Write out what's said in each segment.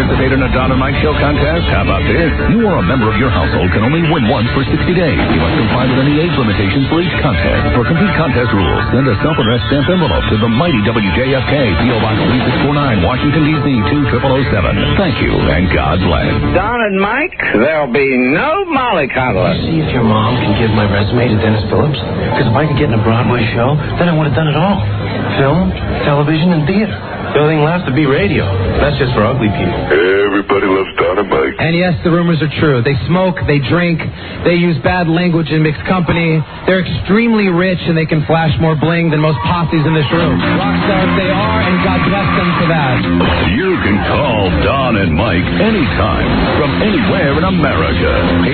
participate in a Don and Mike Show contest? How about this? You or a member of your household can only win once for 60 days. You must comply with any age limitations for each contest. For complete contest rules, send a self-addressed stamped envelope to the mighty WJFK, P.O. Box 3649, Washington, D.C. 20007. Thank you, and God bless. Don and Mike, there'll be no mollycoddler. See if your mom can give my resume to Dennis Phillips. Because if I could get in a Broadway show, then I would have done it all. Film, television, and theater. The only thing left to be radio. That's just for ugly people. Everybody loves Don and Mike. And yes, the rumors are true. They smoke, they drink, they use bad language in mixed company. They're extremely rich, and they can flash more bling than most posses in this room. Rock stars they are, and God bless them for that. You can call Don and Mike anytime from anywhere in America.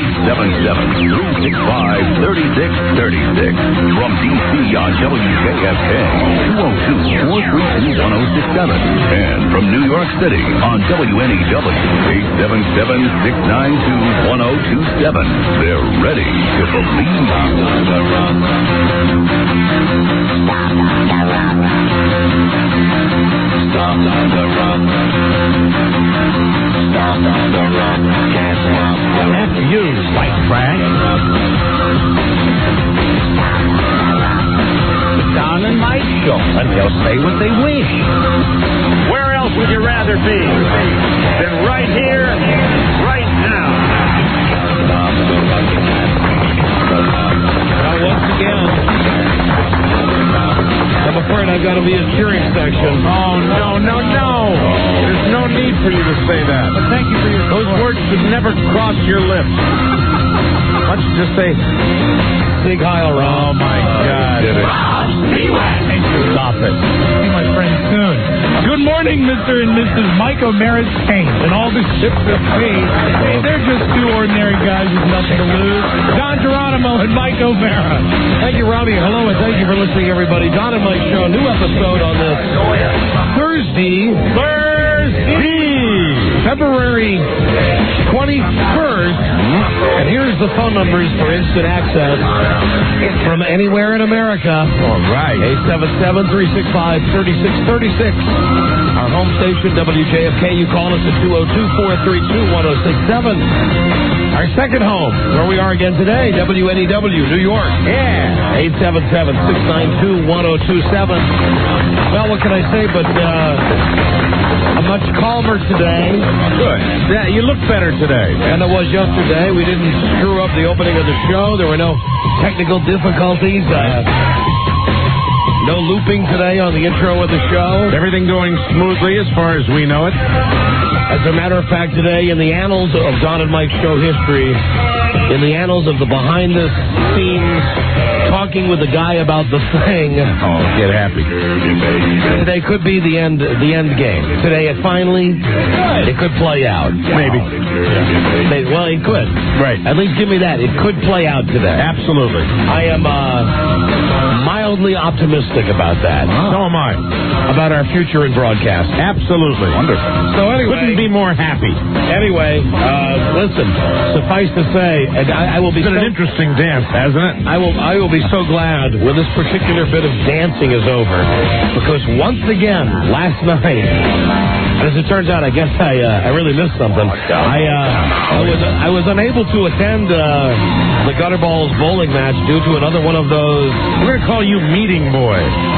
877-365-3636. From D.C. on WJFK, 202-432-1067. And from New York City on WNEW, 877-692-1027. They're ready to believe. Stop on the run. Stop on the run. Can't stop the run. F you, White Frank. The Don and Mike Show, and they'll say what they wish. Where else would you rather be than right here, right now? Now, once again, I'm afraid I've got to be a cheering section. Oh, no. There's no need for you to say that. But thank you for your Those words should never cross your lips. Why don't you just say, Big Heil, Ron. oh, my God. Stop it. See my friend soon. Good morning, Mr. and Mrs. Mike O'Mara's Paint and all the ships at sea. Hey, they're just two ordinary guys with nothing to lose. Don Geronimo and Mike O'Mara. Thank you, Robbie. Hello, and thank you for listening, everybody. Don and Mike Show, new episode on this Thursday, February 21st. And here's the phone numbers for instant access from anywhere in America. All right. 877-365-3636. Our home station, WJFK. You call us at 202-432-1067. Our second home, where we are again today, WNEW, New York. Yeah. 877-692-1027. Well, what can I say but I'm much calmer today. Good. Yeah, you look better today. And it was yesterday. We didn't screw up the opening of the show. There were no technical difficulties. No looping today on the intro of the show. Everything going smoothly as far as we know it. As a matter of fact, today, in the annals of Don and Mike Show history, in the annals of the behind-the-scenes talking with the guy about the thing. Oh, get happy. Today could be the end game. Today, it could play out. Maybe. Well, it could. Right. At least give me that. It could play out today. Absolutely. I am mildly optimistic about that. So am I. About our future in broadcast. Absolutely. Wonderful. So anyway. Couldn't be more happy. Anyway, listen, suffice to say, and I will be... It's been an interesting dance, hasn't it? I will be so glad when this particular bit of dancing is over, because once again, last night, as it turns out, I guess I really missed something. I was unable to attend the Gutterballs bowling match due to another one of those... We're going to call you Meeting Boy.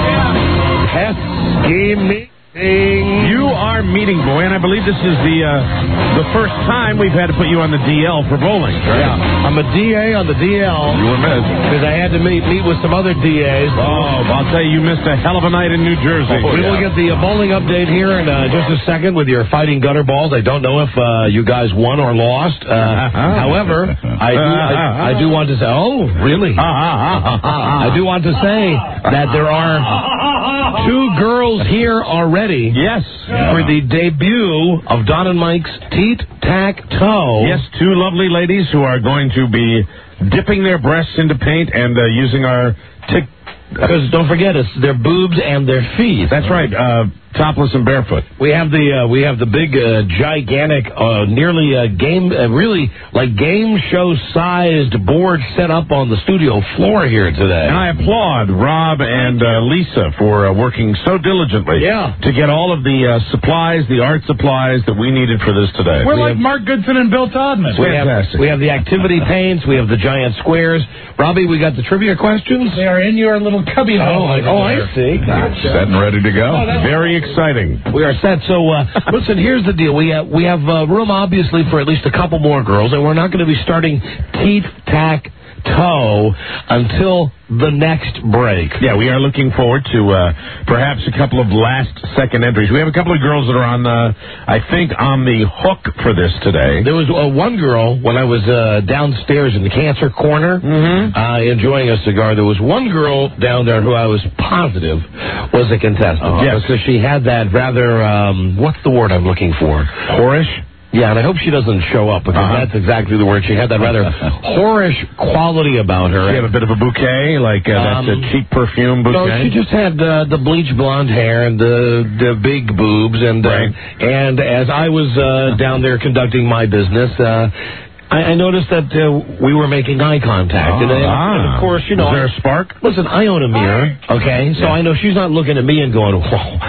Pesky meeting. You are Meeting Boy, and I believe this is the first time we've had to put you on the DL for bowling, right? Yeah, I'm a DA on the DL. You were missed. Because I had to meet with some other DAs. Oh, I'll tell you missed a hell of a night in New Jersey. We will get the bowling update here in just a second with your fighting gutter balls. I don't know if you guys won or lost. However, I do want to say, oh, really? I do want to say that there are two girls here already. Yes. For the debut of Don and Mike's Teat-Tac-Toe. Yes, two lovely ladies who are going to be dipping their breasts into paint and using our Because don't forget, it's their boobs and their feet. That's right. topless and barefoot. We have the big, gigantic, nearly really like game show sized board set up on the studio floor here today. And I applaud Rob and Lisa for working so diligently to get all of the supplies, the art supplies that we needed for this today. We're like Mark Goodson and Bill Todman. We have the activity paints. We have the giant squares. Robbie, we got the trivia questions. They are in your little cubby hole. I see. Set and ready to go. Very exciting. We are set. So, listen, here's the deal. We have room, obviously, for at least a couple more girls, and we're not going to be starting Teat-Tac-Toe until the next break. Yeah, we are looking forward to perhaps a couple of last-second entries. We have a couple of girls that are on the hook for this today. There was one girl when I was downstairs in the cancer corner enjoying a cigar. There was one girl down there who I was positive was a contestant. Yes. Because she had that rather, what's the word I'm looking for? Whorish? Yeah, and I hope she doesn't show up, because that's exactly the word. She had that rather whorish quality about her. She had a bit of a bouquet, like that's a cheap perfume bouquet? No, she just had the bleached blonde hair and the big boobs. And as I was down there conducting my business, I noticed that we were making eye contact. And of course, you know... Was there a spark? Listen, I own a mirror, okay? So I know she's not looking at me and going,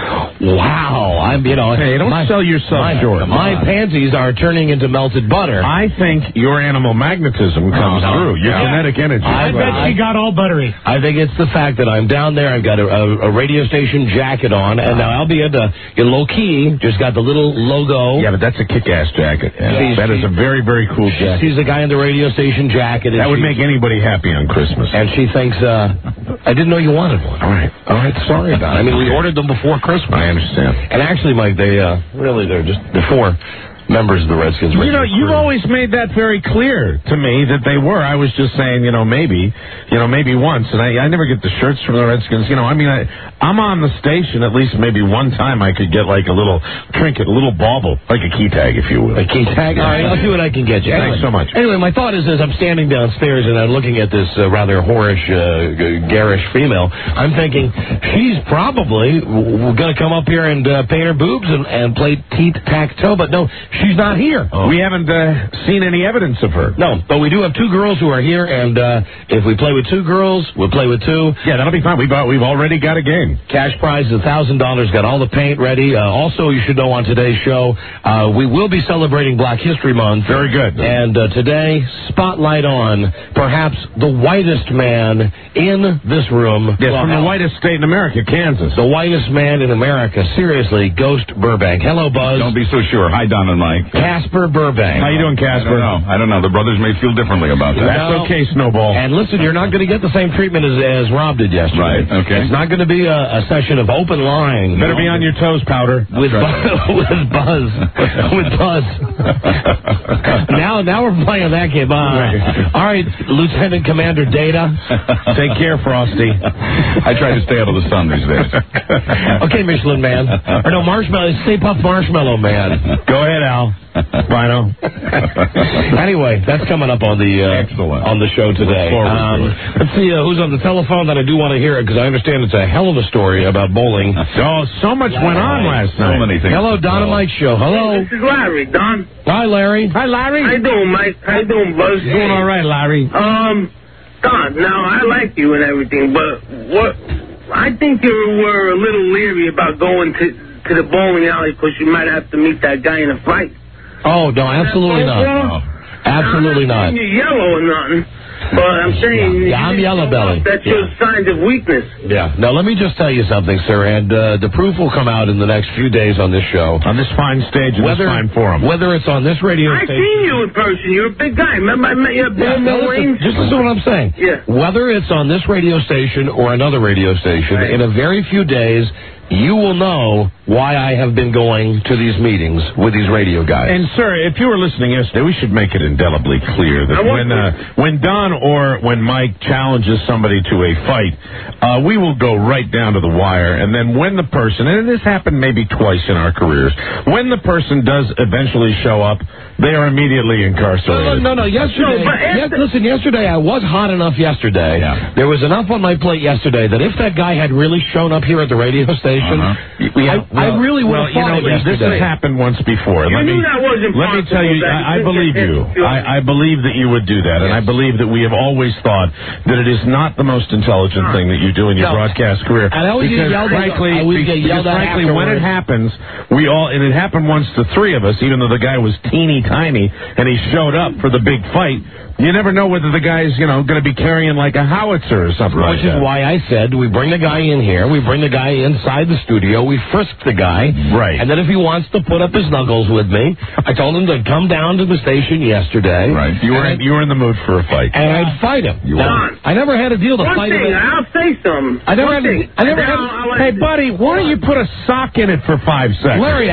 wow. Hey, don't sell yourself short. My panties are turning into melted butter. I think your animal magnetism comes through. Your genetic energy. I bet she got all buttery. I think it's the fact that I'm down there. I've got a radio station jacket on, and now albeit low-key, just got the little logo. Yeah, but that's a kick-ass jacket. Yeah. That is a very, very cool jacket. She's the guy in the radio station jacket. That would make anybody happy on Christmas. And she thinks, I didn't know you wanted one. All right, sorry about it. I mean, we ordered them before Christmas. I understand. And actually, Mike, they're just before members of the Redskins. You've always made that very clear to me that they were. I was just saying, maybe once. And I never get the shirts from the Redskins. I'm on the station at least maybe one time I could get like a little trinket, a little bauble, like a key tag, if you will. A key tag? All right, I'll see what I can get you. Thanks so much. Anyway, my thought is, as I'm standing downstairs and I'm looking at this rather whorish, garish female, I'm thinking, she's probably going to come up here and paint her boobs and play Teat-Tac-Toe, but no, she's not here. We haven't seen any evidence of her. No, but we do have two girls who are here, and if we play with two girls, we'll play with two. Yeah, that'll be fine. We've already got a game. Cash prize is $1,000. Got all the paint ready. Also, you should know on today's show, we will be celebrating Black History Month. Very good. And today, spotlight on perhaps the whitest man in this room. Yes, from the whitest state in America, Kansas. The whitest man in America. Seriously, Ghost Burbank. Hello, Buzz. Don't be so sure. Hi, Don and Mike. Casper Burbank. How you doing, Casper? I don't know. The brothers may feel differently about that. That's okay, Snowball. And listen, you're not going to get the same treatment as Rob did yesterday. Right, okay. It's not going to be a session of open line. Better be on your toes, Powder. With Buzz. With Buzz. Now we're playing that game. All right, Lieutenant Commander Data. Take care, Frosty. I try to stay out of the sun these days. Okay, Michelin Man. Or no, Marshmallow. Stay Puft Marshmallow Man. Go ahead, Al. Rhino. Anyway, that's coming up on the show today. Let's see who's on the telephone. That I do want to hear it because I understand it's a hell of a story about bowling. Oh, so much went on last night. So many things. Hello, Dynamite Show. Hello. Hey, this is Larry, Don. Hi, Larry. Hi, Larry. How you doing, Mike? How you doing, Buzz? Doing all right, Larry. Don, now, I like you and everything, but I think you were a little leery about going to the bowling alley because you might have to meet that guy in a fight. Oh, no, absolutely not. No. Absolutely not. I'm not saying you're yellow or nothing, but I'm saying... Yeah, I'm yellow belly. That's your signs of weakness. Yeah. Now, let me just tell you something, sir, and the proof will come out in the next few days on this show. On this fine stage and this fine forum. Whether it's on this radio station... I've seen you in person. You're a big guy. Remember I met you at Bowling Lanes? Just listen to what I'm saying. Yeah. Whether it's on this radio station or another radio station, in a very few days... you will know why I have been going to these meetings with these radio guys. And, sir, if you were listening yesterday, we should make it indelibly clear that when Don or when Mike challenges somebody to a fight, we will go right down to the wire. And then when the person, and this happened maybe twice in our careers, when the person does eventually show up, they are immediately incarcerated. No. Yesterday I was hot enough yesterday. Yeah. There was enough on my plate yesterday that if that guy had really shown up here at the radio station, station. I really would have fought him this yesterday. has happened once before. You knew that wasn't Let me tell you, I believe you. I believe that you would do that, and I believe that we have always thought that it is not the most intelligent thing that you do in your broadcast career. And I always get yelled at. Frankly, when it happens, and it happened once to three of us, even though the guy was teeny tiny, and he showed up for the big fight. You never know whether the guy's, going to be carrying like a howitzer or something like that. Which is why I said we bring the guy in here, we bring the guy inside the studio, we frisk the guy. Right. And then if he wants to put up his knuckles with me, I told him to come down to the station yesterday. Right. You were in the mood for a fight. And I'd fight him. I never had a deal to fight him. I'll say something. Hey, buddy, why don't you put a sock in it for 5 seconds? Larry,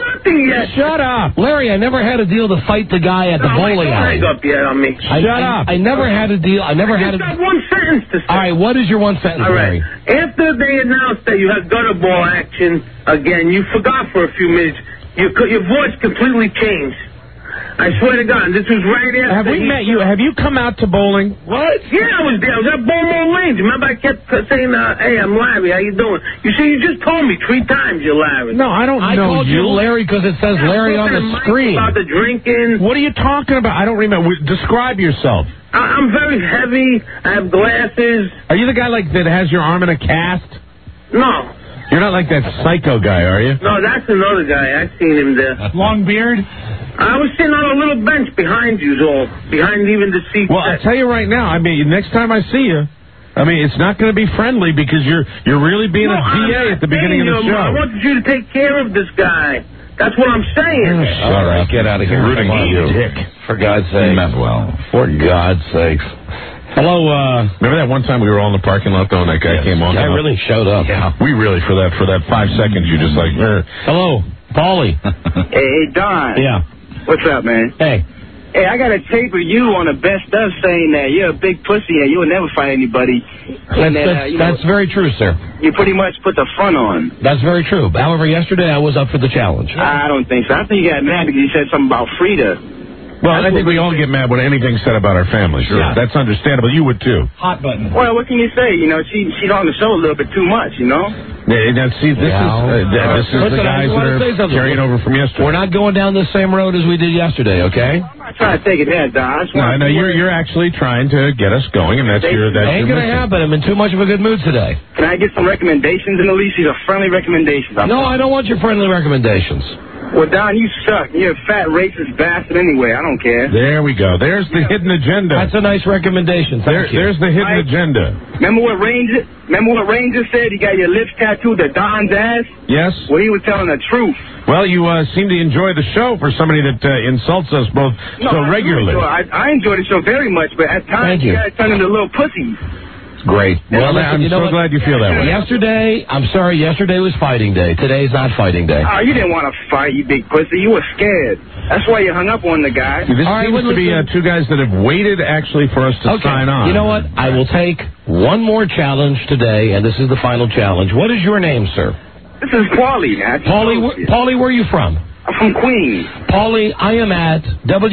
shut up. Larry, I never had a deal to fight the guy at the bowling alley. Hang up yet on me. Shut up. I never had a deal. I just got one sentence to say. All right, what is your one sentence, all right. Larry? After they announced that you had gutter ball action again, you forgot for a few minutes. Your voice completely changed. I swear to God, this was right after. Have we met you? Have you come out to bowling? What? Yeah, I was there. I was at Beaumont Lanes. Remember, I kept saying, hey, I'm Larry. How you doing? You see, you just told me 3 times you're Larry. No, I don't know you. I called you Larry because it says Larry on the screen. About the drinking. What are you talking about? I don't remember. Describe yourself. I'm very heavy. I have glasses. Are you the guy that has your arm in a cast? No. You're not like that psycho guy, are you? No, that's another guy. I've seen him there. Long beard? I was sitting on a little bench behind you, behind even the seat. Well, I'll tell you right now, next time I see you, it's not going to be friendly because you're really being a DA at the beginning of the show. I wanted you to take care of this guy. That's what I'm saying. All right, get out of here. Rooting for you. Dick. For God's sake. For God's sakes. Hello, remember that one time we were all in the parking lot though and that guy came on? I really showed up. Yeah. We really, for that 5 seconds, you just like, Hello, Paulie. Hey, Don. Yeah. What's up, man? Hey. Hey, I got a tape of you on the best of saying that you're a big pussy and you will never fight anybody. That's very true, sir. You pretty much put the front on. That's very true. However, yesterday I was up for the challenge. I don't think so. I think you got mad because you said something about Frida. Well, I think we all get mad when anything's said about our family. Sure. Yeah. That's understandable. You would, too. Hot button. Well, what can you say? She's on the show a little bit too much, Now, see, this is the guys that are carrying over from yesterday. We're not going down the same road as we did yesterday, okay? I'm not trying to take it there, Don. No, you're actually trying to get us going, and that's your ain't going to happen. I'm in too much of a good mood today. Can I get some recommendations in the least? These are friendly recommendations. No, I don't want your friendly recommendations. Well, Don, you suck. You're a fat, racist bastard anyway. I don't care. There we go. There's the hidden agenda. That's a nice recommendation. There's the hidden agenda. Remember what Ranger said? You got your lips tattooed to Don's ass? Yes. Well, he was telling the truth. Well, you seem to enjoy the show for somebody that insults us both so regularly. I enjoy the show very much, but at times you guys turn into little pussies. Great. Well, I'm so glad you feel that way. Yesterday was fighting day. Today's not fighting day. Oh, you didn't want to fight, you big pussy. You were scared. That's why you hung up on the guy. See, this seems to be 2 guys that have waited actually for us to sign on. You know what? I will take one more challenge today, and this is the final challenge. What is your name, sir? This is Paulie, man. Paulie, where are you from? I'm from Queens. Paulie, I am at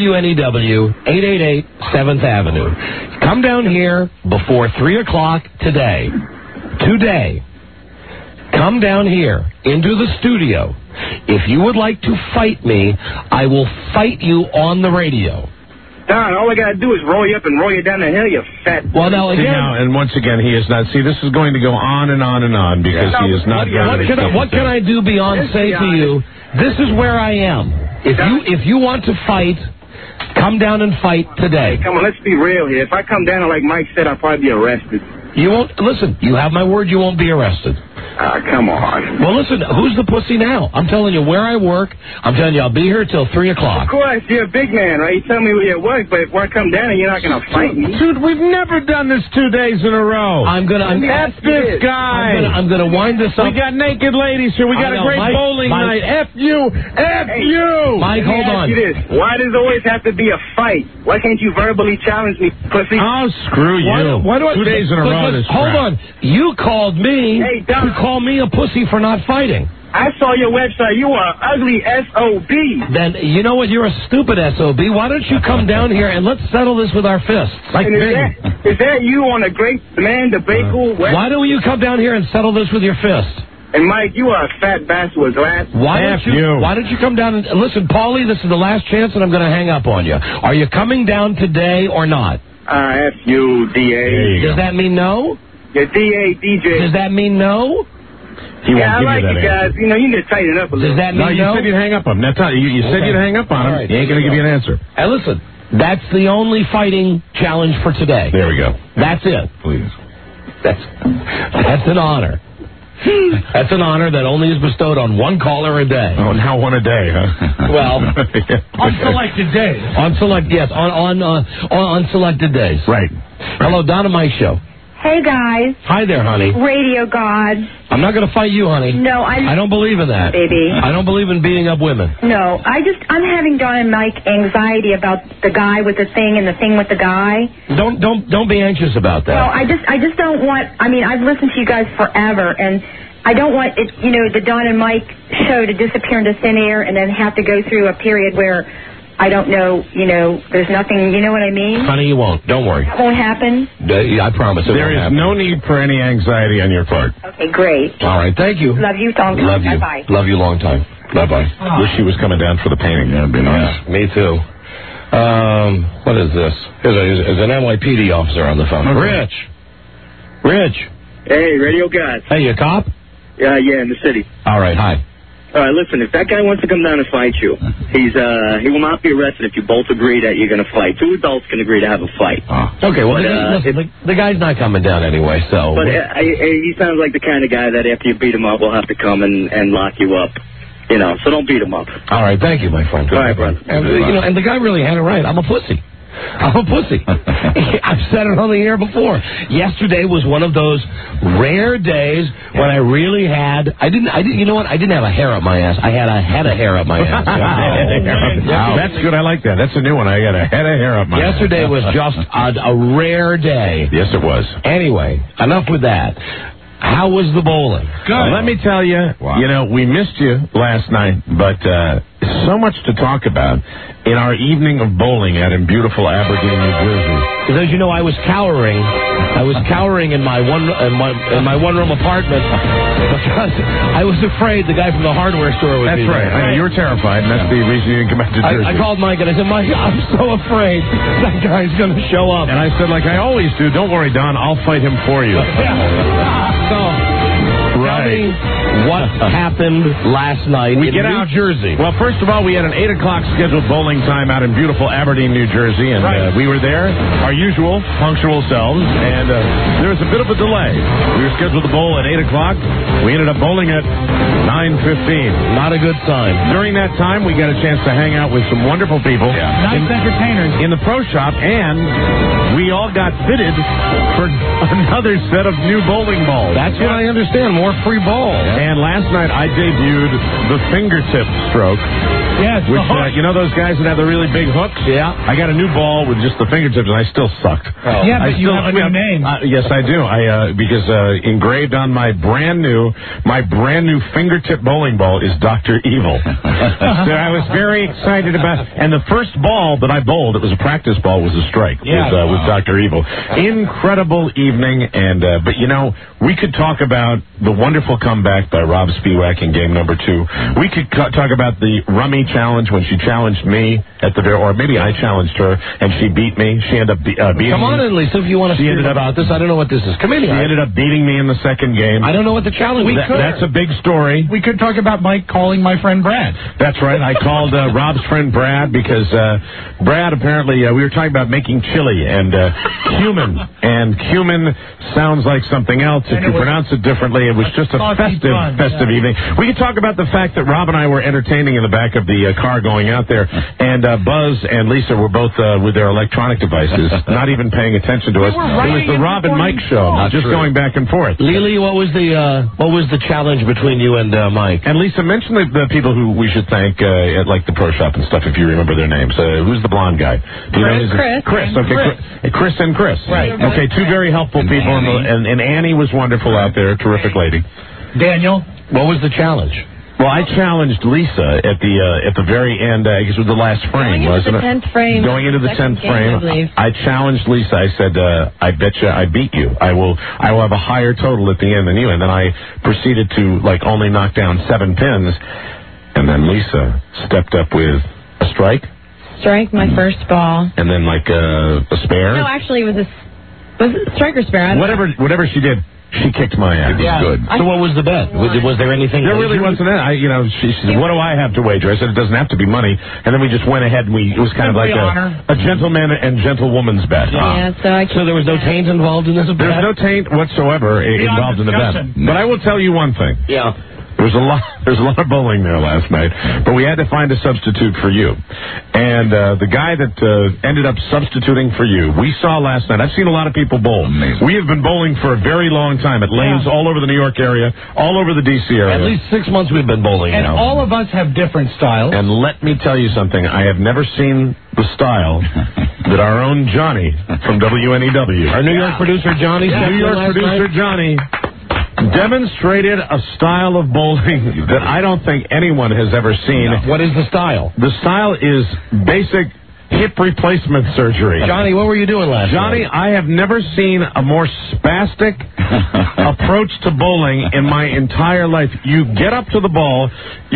WNEW 888 7th Avenue. Come down here before 3 o'clock today. Come down here into the studio. If you would like to fight me, I will fight you on the radio. Don, all I got to do is roll you up and roll you down the hill, you fat... Well, now, again... and once again, he is not... See, this is going to go on and on and on because he is not... What can I do beyond say to you, this is where I am. If you want to fight, come down and fight today. Hey, come on, let's be real here. If I come down and like Mike said, I'll probably be arrested. You won't... Listen, you have my word, you won't be arrested. Come on. Well, listen, who's the pussy now? I'm telling you where I work. I'm telling you I'll be here till 3 o'clock. Of course, you're a big man, right? You tell me where you work, but if I come down and you're not going to fight me. Dude, we've never done this 2 days in a row. F this guy. I'm going to wind this up. We got naked ladies here. We got a great bowling night. F you. Mike, hold on. Why does it always have to be a fight? Why can't you verbally challenge me, pussy? Oh, screw you. Why do 2 days in a row this Hold on. You called me to call me a pussy for not fighting. I saw your website. You are ugly SOB. Then, you know what? You're a stupid SOB. Why don't you come down here and let's settle this with our fists? Is that you on a great man debate website? Why don't you come down here and settle this with your fist? And Mike, you are a fat bastard with glass. Why don't you come down and listen, Paulie? This is the last chance, and I'm going to hang up on you. Are you coming down today or not? F you, DA. Does that mean no? Yeah, DA, DJ. Does that mean no? He won't I give like you that you guys. answer. You know, you need to tighten it up a little. Does that mean No, you said you'd hang up on him. That's how, you said you'd hang up on him. Right, he ain't going to give you an answer. And listen, that's the only fighting challenge for today. There we go. That's it. Please. That's an honor. That's an honor that only is bestowed on one caller a day. Oh, now one a day, huh? Well, On selected days. on selected days. Right. Hello, Donna Mike Show. Hey, guys. Hi there, honey. Radio gods. I'm not going to fight you, honey. No, I don't believe in that. Baby. I don't believe in beating up women. No, I'm having Don and Mike anxiety about the guy with the thing and the thing with the guy. Don't be anxious about that. Well, I just don't want, I've listened to you guys forever, and I don't want it, the Don and Mike show to disappear into thin air and then have to go through a period where I don't know, there's nothing, you know what I mean? Honey, you won't. Don't worry. That won't happen? I promise it There won't is happen. no need for any anxiety on your part. Okay, great. All right, thank you. Love you, long time. Love you. Bye-bye. Love you long time. Bye-bye. Wish she was coming down for the painting. That'd be nice. Yeah, me too. What is this? There's an NYPD officer on the phone. Okay. Rich. Hey, radio guys. Hey, you a cop? Yeah, in the city. All right, hi. All right, listen, if that guy wants to come down and fight you, he will not be arrested if you both agree that you're going to fight. Two adults can agree to have a fight. Okay, well, But, listen, the guy's not coming down anyway, so... But he sounds like the kind of guy that after you beat him up, will have to come and lock you up. So don't beat him up. All right, thank you, my friend. All right, brother. And the guy really had it right. I'm a pussy. I've said it on the air before. Yesterday was one of those rare days when I really had. I didn't. You know what? I didn't have a hair up my ass. I had a head of hair up my ass. Wow. That's good. I like that. That's a new one. I got a head of hair up my ass. Yesterday was just a rare day. Yes, it was. Anyway, enough with that. How was the bowling? Good. Well, let me tell you, we missed you last night, but so much to talk about in our evening of bowling in beautiful Aberdeen, New Jersey. Because as you know, I was cowering in my one-room apartment because I was afraid the guy from the hardware store would be there. That's right. I know, you were terrified, and that's the reason you didn't come back to Jersey. I called Mike and I said, Mike, I'm so afraid that guy's going to show up. And I said, like I always do, don't worry, Don, I'll fight him for you. So, tell me what happened last night in New Jersey. Well, first of all, we had an 8 o'clock scheduled bowling time out in beautiful Aberdeen, New Jersey, and we were there, our usual punctual selves, and there was a bit of a delay. We were scheduled to bowl at 8 o'clock. We ended up bowling at 9:15. Not a good sign. During that time, we got a chance to hang out with some wonderful people. Nice entertainers. In the pro shop, and we all got fitted for another set of new bowling balls. That's what I understand. More free balls. And last night I debuted the fingertip stroke. Yes, which you know those guys that have the really big hooks? Yeah. I got a new ball with just the fingertips, and I still sucked. Oh. Yeah, but you have a new name. Yes, I do. Because engraved on my brand new fingertip bowling ball is Dr. Evil. So I was very excited about. And the first ball that I bowled, it was a practice ball, was a strike with Dr. Evil. Incredible evening, and but we could talk about the wonderful comeback by Rob Spiewak in game number 2. We could talk about the Rummy challenge when she challenged me at the or maybe I challenged her and she beat me. She ended up beating Come on me. in, Lisa, if you want to speak about this. I don't know what this is. Come in here. She ended up beating me in the second game. I don't know what the challenge is. That's a big story. We could talk about Mike calling my friend Brad. That's right. I called Rob's friend Brad because Brad apparently, we were talking about making chili and cumin. And cumin sounds like something else if you pronounce it differently. It was just a festive evening. We could talk about the fact that Rob and I were entertaining in the back of the car going out there, and Buzz and Lisa were both with their electronic devices, not even paying attention to us. It was the Rob and Mike show, just going back and forth. Lily, what was the challenge between you and Mike? And Lisa, mention the people who we should thank at like the pro shop and stuff, if you remember their names. Who's the blonde guy? Do you know his name? Chris. Okay, Chris and Chris. Right. Okay, two very helpful people, and Annie was wonderful out there, terrific lady. Daniel. What was the challenge? Well, I challenged Lisa at the very end. I guess it was the last frame, wasn't it? Going into the 10th frame. Going into the 10th frame, I challenged Lisa. I said, "I bet you I beat you. I will have a higher total at the end than you." And then I proceeded to only knock down 7 pins, and then Lisa stepped up with a strike. Strike, my first ball. And then a spare. No, actually, it was it strike or spare? Whatever she did. She kicked my ass. It was good. So what was the bet? Was there anything? There really wasn't that. She said, "What do I have to wager?" I said, "It doesn't have to be money." And then we just went ahead and it was kind of like a gentleman and gentlewoman's bet. Yeah, so there was no taint involved in this bet? There's no taint whatsoever involved in the bet. But I will tell you one thing. Yeah. There's a lot of bowling there last night, but we had to find a substitute for you. And the guy that ended up substituting for you, we saw last night. I've seen a lot of people bowl. Amazing. We have been bowling for a very long time at lanes all over the New York area, all over the D.C. area. At least 6 months we've been bowling and now. And all of us have different styles. And let me tell you something. I have never seen the style that our own Johnny from WNEW, our New York producer Johnny, Johnny, demonstrated a style of bowling that I don't think anyone has ever seen. What is the style? The style is basic hip replacement surgery. Johnny, what were you doing last night? Johnny, I have never seen a more spastic approach to bowling in my entire life. You get up to the ball,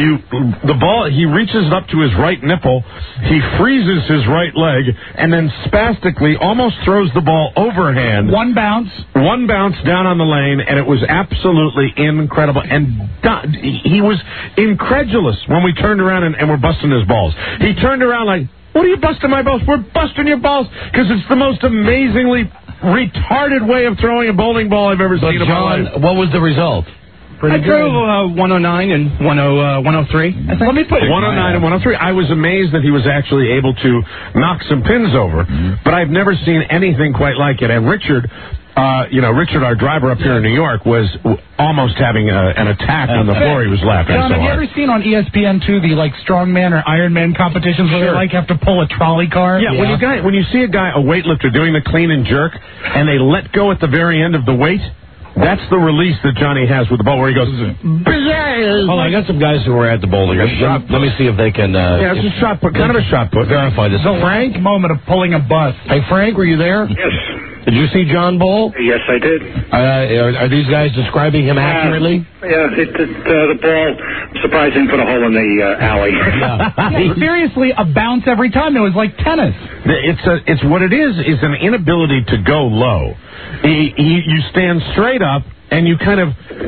he reaches up to his right nipple, he freezes his right leg, and then spastically almost throws the ball overhand. One bounce down on the lane, and it was absolutely incredible. And he was incredulous when we turned around and were busting his balls. He turned around like, "What are you busting my balls? We're busting your balls," because it's the most amazingly retarded way of throwing a bowling ball I've ever seen in my life. What was the result? I drove 109 and 103. Let me put 109 and 103. I was amazed that he was actually able to knock some pins over, but I've never seen anything quite like it. And Richard, Richard, our driver up here in New York, was almost having an attack on the floor. He was laughing John, so have you hard. ever seen on ESPN2 the strongman or Ironman competitions where they have to pull a trolley car? Yeah, when you see a weightlifter doing the clean and jerk, and they let go at the very end of the weight, that's the release that Johnny has with the ball, where he goes, "Bizarre." Hold on, I got some guys who were at the bowling. Let me see if they can. Yeah, it's a shot put, kind of a shot put. Verify this. Frank, moment of pulling a bus. Hey, Frank, were you there? Yes. Did you see John bowl? Yes, I did. Are these guys describing him accurately? Yeah, the ball, surprised him put a hole in the alley. Yeah, seriously, a bounce every time. It was like tennis. It's what it is an inability to go low. You stand straight up, and you kind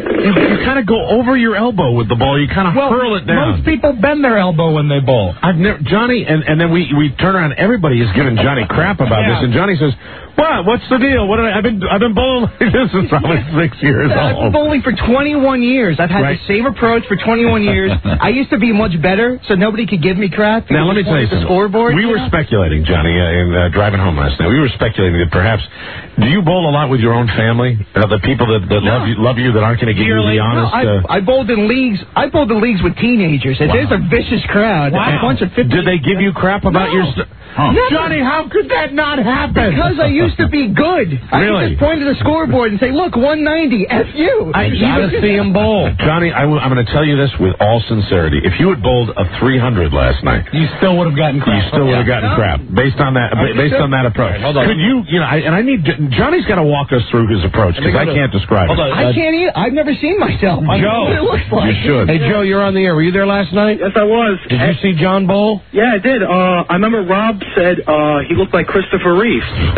of go over your elbow with the ball. You kind of hurl it down. Most people bend their elbow when they bowl. I've never, Johnny, and then we turn around. Everybody is giving Johnny crap about this, and Johnny says, "What's the deal? I've been bowling like this since I was 6 years old. I've been bowling for 21 years. I've had the same approach for 21 years. I used to be much better, so nobody could give me crap. Now let me tell you something. Scoreboard. We were speculating, Johnny, in driving home last night. We were speculating that perhaps, do you bowl a lot with your own family? The people that love you that aren't going to give you the honest. I bowled in leagues. I bowled in leagues with teenagers. And there's a vicious crowd. Wow. A bunch of 50. Did they give you crap about your? Johnny, how could that not happen? Because I used to be good. I could just point to the scoreboard and say, "Look, 190. F you." I gotta see him bowl. Johnny, I'm going to tell you this with all sincerity. If you had bowled a 300 last night, you still would have gotten crap. You still would have gotten crap based on that. Based on that approach. Hold on. Could you? And I need Johnny's got to walk us through his approach because I can't describe it. I can't either. I've never seen myself. Joe, what it looks like. You should. Hey, Joe, you're on the air. Were you there last night? Yes, I was. Did you see John bowl? Yeah, I did. I remember Rob said he looked like Christopher Reeve.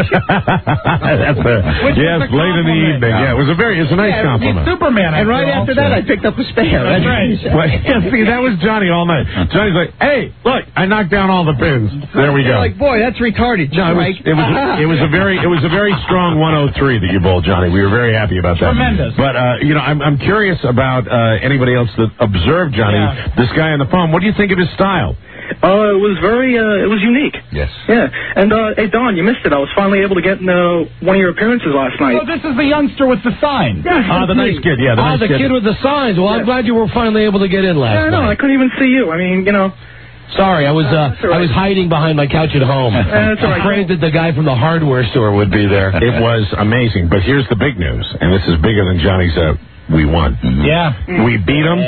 That's late in the evening. Yeah, it was a nice compliment. Superman. And right after that, I picked up a spare. That's right. See, that was Johnny all night. Johnny's like, "Hey, look, I knocked down all the pins." There we go. Like, boy, that's retarded. No, it was a very strong 103 that you bowled, Johnny. We were very happy about that. Tremendous. But I'm curious about anybody else that observed Johnny. Yeah. This guy on the phone. What do you think of his style? It was it was unique. Yes. Yeah. And, hey, Don, you missed it. I was finally able to get in one of your appearances last night. Oh, this is the youngster with the sign. Yeah, the nice kid. Yeah, the kid with the signs. Well, I'm glad you were finally able to get in last night. Yeah, no, I couldn't even see you. I mean, Sorry, I was I was hiding behind my couch at home. That's all right. Afraid that the guy from the hardware store would be there. It was amazing. But here's the big news, and this is bigger than Johnny's we won. Yeah. We beat them.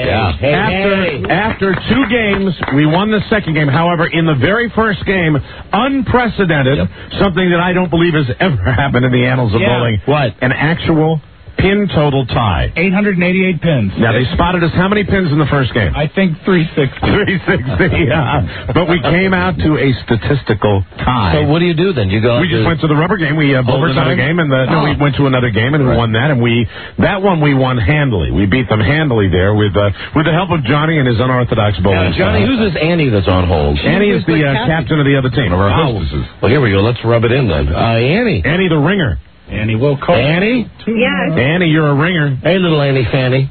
After 2 games, we won the second game. However, in the very first game, unprecedented, something that I don't believe has ever happened in the annals of bowling. What? An actual pin total tie. 888 pins. Now, they spotted us how many pins in the first game? I think 360. 360, yeah. But we came out to a statistical tie. So what do you do then? You go. We just went to the rubber game. We bowled another game, and we went to another game and won that. And that one we won handily. We beat them handily there with the help of Johnny and his unorthodox bowling. Johnny, who's this Annie that's on hold? Annie is the captain of the other team, of our hostesses. Well, here we go. Let's rub it in then. Annie. Annie the ringer. Annie will call. Annie? Yes. Annie, you're a ringer. Hey, little Annie Fanny.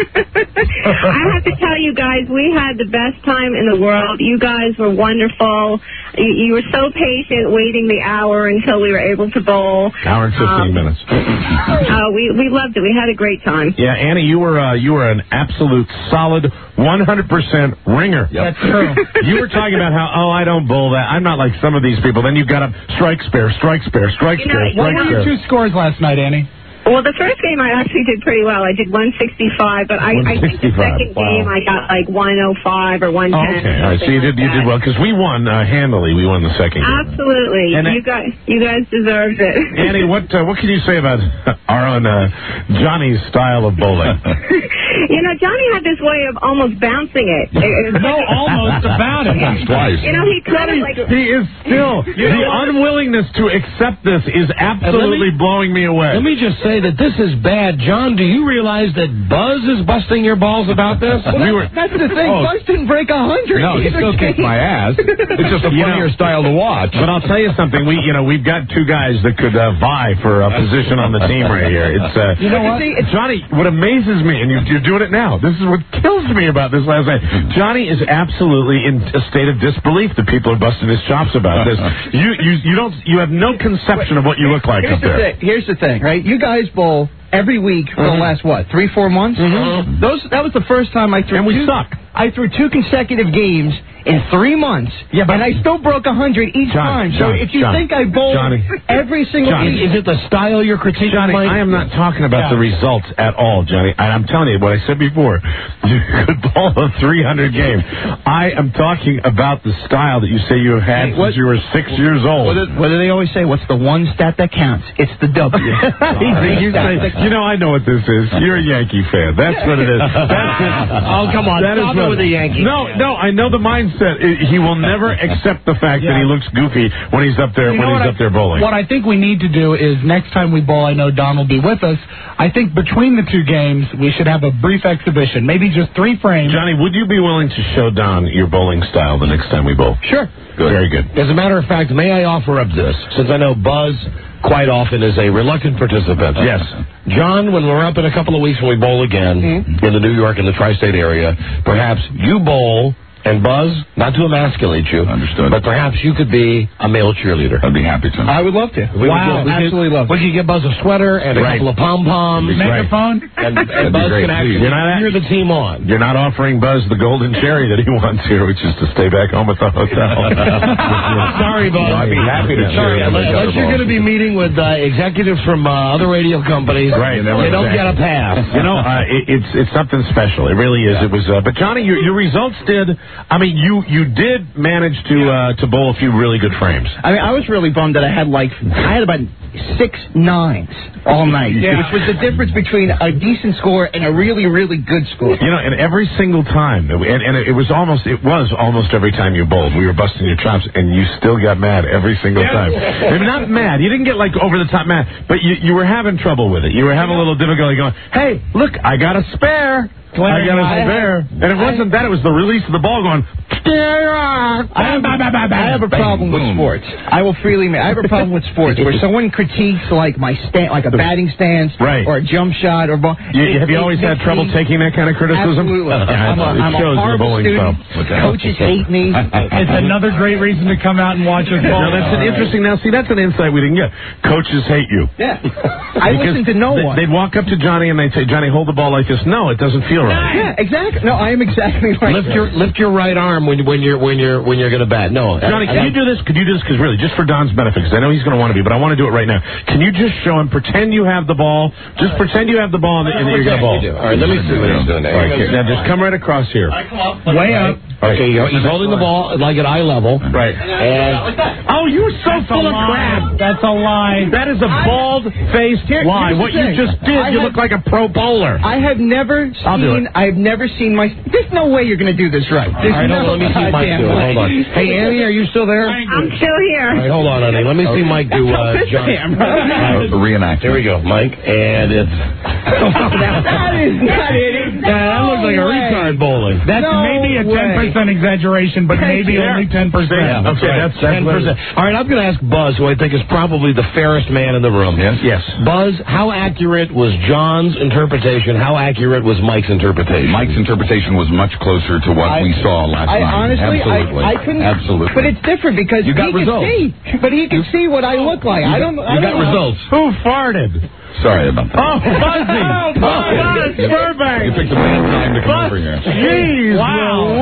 I have to tell you guys, we had the best time in the world. You guys were wonderful. You were so patient waiting the hour until we were able to bowl. Hour and 15 minutes. We loved it. We had a great time. Yeah, Annie, you were an absolute solid 100% ringer. That's true. You were talking about how, I don't bowl that. I'm not like some of these people. Then you got up strike spare, strike spare, strike spare, strike What were your spare. 2 scores last night, Annie? Well, the first game I actually did pretty well. I did 165, but I think the second game I got like 105 or 110. Oh, okay. All right. So you did well because we won handily. We won the second game. Absolutely. And you guys deserved it. Annie, what can you say about our own Johnny's style of bowling? Johnny had this way of almost bouncing it. No, almost about it. Twice. He kind of like... He is still... the unwillingness to accept this is absolutely blowing me away. Let me just say that this is bad. John, do you realize that Buzz is busting your balls about this? That's the thing. Buzz didn't break 100. No, he still kicked my ass. It's just a funnier style to watch. But I'll tell you something. We've got 2 guys that could vie for a position on the team right here. It's you know what? Johnny, what amazes me, and you're doing it now. This is what kills me about this last night. Johnny is absolutely in a state of disbelief that people are busting his chops about this. You have no conception of what you look like up there. Here's the thing, right? You guys bowl every week for the last, 3-4 months? Mm-hmm. That was the first time I threw. And we suck. I threw 2 consecutive games in 3 months, and I still broke 100 each time. So if you think I bowled every single week... Is it the style you're critiquing, Johnny, Mike? I am not talking about the results at all, Johnny. And I'm telling you what I said before. You could bowl a 300 game. I am talking about the style that you say you have had since you were 6 years old. What do they always say? What's the one stat that counts? It's the W. I know what this is. You're a Yankee fan. That's what it is. That's it. Oh, come on. Stop it with the Yankee. No, I know the mindset. He will never accept the fact that he looks goofy when he's up there bowling. What I think we need to do is next time we bowl, I know Don will be with us. I think between the 2 games, we should have a brief exhibition, maybe just 3 frames. Johnny, would you be willing to show Don your bowling style the next time we bowl? Sure. Good. Very good. As a matter of fact, may I offer up this, since I know Buzz quite often is a reluctant participant. Yes. John, when we're up in a couple of weeks when we bowl again in the New York and the tri-state area, perhaps you bowl And Buzz, not to emasculate you, understood, but perhaps you could be a male cheerleader. I'd be happy to. I would love to. Absolutely love to. We could get Buzz a sweater and a couple of pom-poms. Megaphone. And Buzz can actually cheer the team on. You're not offering Buzz the golden cherry that he wants here, which is to stay back home at the hotel. Sorry, Buzz. I'd be happy to cheer. Unless you're going to be meeting with executives from other radio companies, right? They don't get a pass. You know, it's something special. It really is. It was. But Johnny, your results did. I mean, you did manage to bowl a few really good frames. I mean, I was really bummed that I had about 6 9s all night, which was the difference between a decent score and a really, really good score. You know, and every single time, and it was almost every time you bowled, we were busting your chops, and you still got mad every single time. Maybe not mad. You didn't get over the top mad, but you were having trouble with it. You were having a little difficulty going, hey, look, I got a spare. I got a spare. And it wasn't that. It was the release of the ball going. I have a problem with sports. I will freely admit, I have a problem with sports where someone critiques my a batting stance or a jump shot or ball. Have you always had trouble taking that kind of criticism? Absolutely. I'm a horrible student. Coaches hate me. It's another great reason to come out and watch us ball. Now, that's an interesting. Now, see, that's an insight we didn't get. Coaches hate you. Yeah. I listen to no one. They'd walk up to Johnny and they'd say, Johnny, hold the ball like this. No, it doesn't feel feel right. Yeah, exactly. No, I am exactly like Lift your right arm when you're going to bat. No, Johnny, can you do this? Could you do this? Because really, just for Don's benefit, because I know he's going to want to be, but I want to do it right now. Can you just show him? Pretend you have the ball. Just pretend you have the ball, and you're going to bowl. All right, let me see what he's doing there. All right, now just come right across here. Way up. Okay, he's holding the ball like at eye level. Right. And you're so full of crap. That's a lie. That is a bald-faced lie. What you just did, you look like a pro bowler. I have never seen my. There's no way you're going to do this right. There's let me see Mike do it. Hold on. Hey, Annie, are you still there? I'm still here. All right, hold on, honey. Let me see Mike do John. Reenact. Here we go, Mike, and it's. That is not it. That looks like a retard bowling. That's maybe a 10% exaggeration, but maybe only 10%. Yeah, okay, that's 10%. All right, I'm going to ask Buzz, who I think is probably the fairest man in the room. Yes. Buzz, how accurate was John's interpretation? How accurate was Mike's interpretation? Mike's interpretation was much closer to what we saw last night. Honestly, Absolutely. I couldn't. Absolutely. But it's different because You got he results. can see. But he can see what I look like. I don't. You got results. Who farted? Sorry about that. Oh, Buzzy. Buzz Burbank. You picked a bad time to come over here. Jeez. Wow.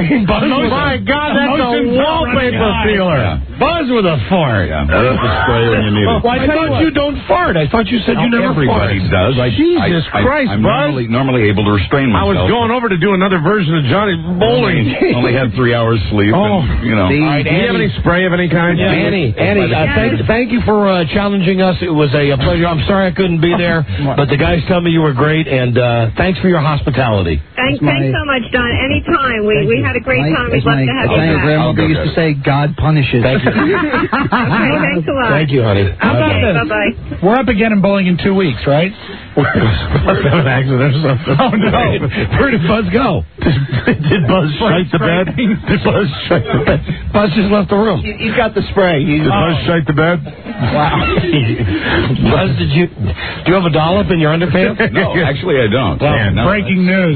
My God, that's a wallpaper sealer. Buzz with a fart. Yeah. That's the spray when you need it. I thought you don't fart. I thought you said you never fart. Everybody does. Jesus Christ, I'm Buzz. normally able to restrain I myself. was going over to do another version of Johnny bowling. Only had 3 hours sleep. Oh, and, you know. Do you have any spray of any kind? Yeah. Annie, thank you for challenging us. It was a pleasure. I'm sorry I couldn't be there, but the guys tell me you were great, and thanks for your hospitality. Thanks so much, Don. Anytime. We had a great time. We'd love to have you back. Grandmother used to say, God punishes. Thank you. Okay, thanks a lot. Thank you, honey. How about this? Bye-bye. We're up again in bowling in 2 weeks, right? Must have an accident or something. Oh, no. Where did Buzz go? Did Buzz shite the bed? Did Buzz shite the bed? Buzz just left the room. He's got the spray. Did Buzz shite the bed? Wow. Buzz, do you have a dollop in your underpants? No, actually I don't. Well, No. breaking news.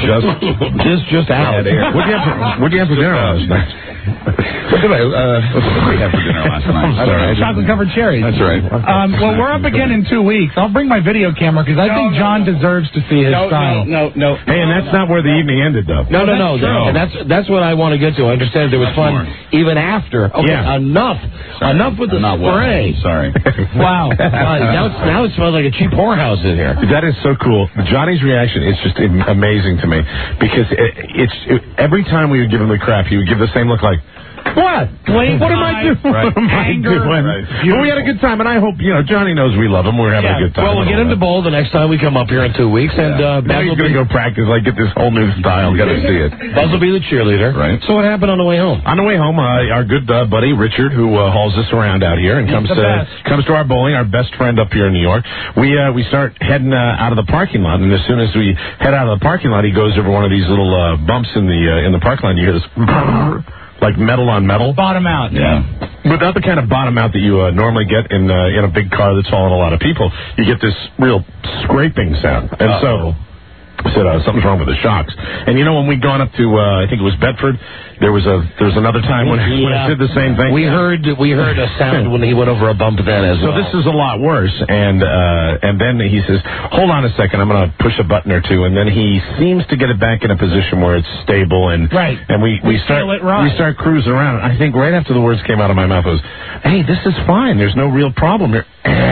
Just out. What'd you have for dinner last night? What did we have for dinner last night? Sorry. Chocolate-covered cherries. That's right. Well, we're up again in 2 weeks. I'll bring my video camera because I think John deserves to see his style. No. Hey, and that's not where the evening ended, though. No. And that's what I want to get to. I understand there was fun even after. Okay, enough with the spray. Sorry. Wow. Now it smells like a cheap whorehouse in here. That is so cool. Johnny's reaction is just amazing to me because every time we would give him the crap, he would give the same look like, what? What am I doing? Right. What am I doing? Right. But we had a good time, and I hope, Johnny knows we love him. We're having a good time. Well, we'll get him to bowl the next time we come up here in 2 weeks. And now he's going to go practice, get this whole new style. Got to see it. Buzz will be the cheerleader. Right. So what happened on the way home? On the way home, our good buddy Richard, who hauls us around out here and comes to our bowling, our best friend up here in New York. We start heading out of the parking lot, and as soon as we head out of the parking lot, he goes over one of these little bumps in the parking lot. And you hear this. Like metal on metal. Bottom out. Yeah. Without the kind of bottom out that you normally get in a big car that's hauling a lot of people, you get this real scraping sound. And so I said, something's wrong with the shocks. And when we'd gone up to, I think it was Bedford, there was another time when I did the same thing. We heard a sound when he went over a bump then as well. So this is a lot worse. And then he says, hold on a second, I'm going to push a button or two. And then he seems to get it back in a position where it's stable. And we start cruising around. I think right after the words came out of my mouth was, hey, this is fine. There's no real problem here.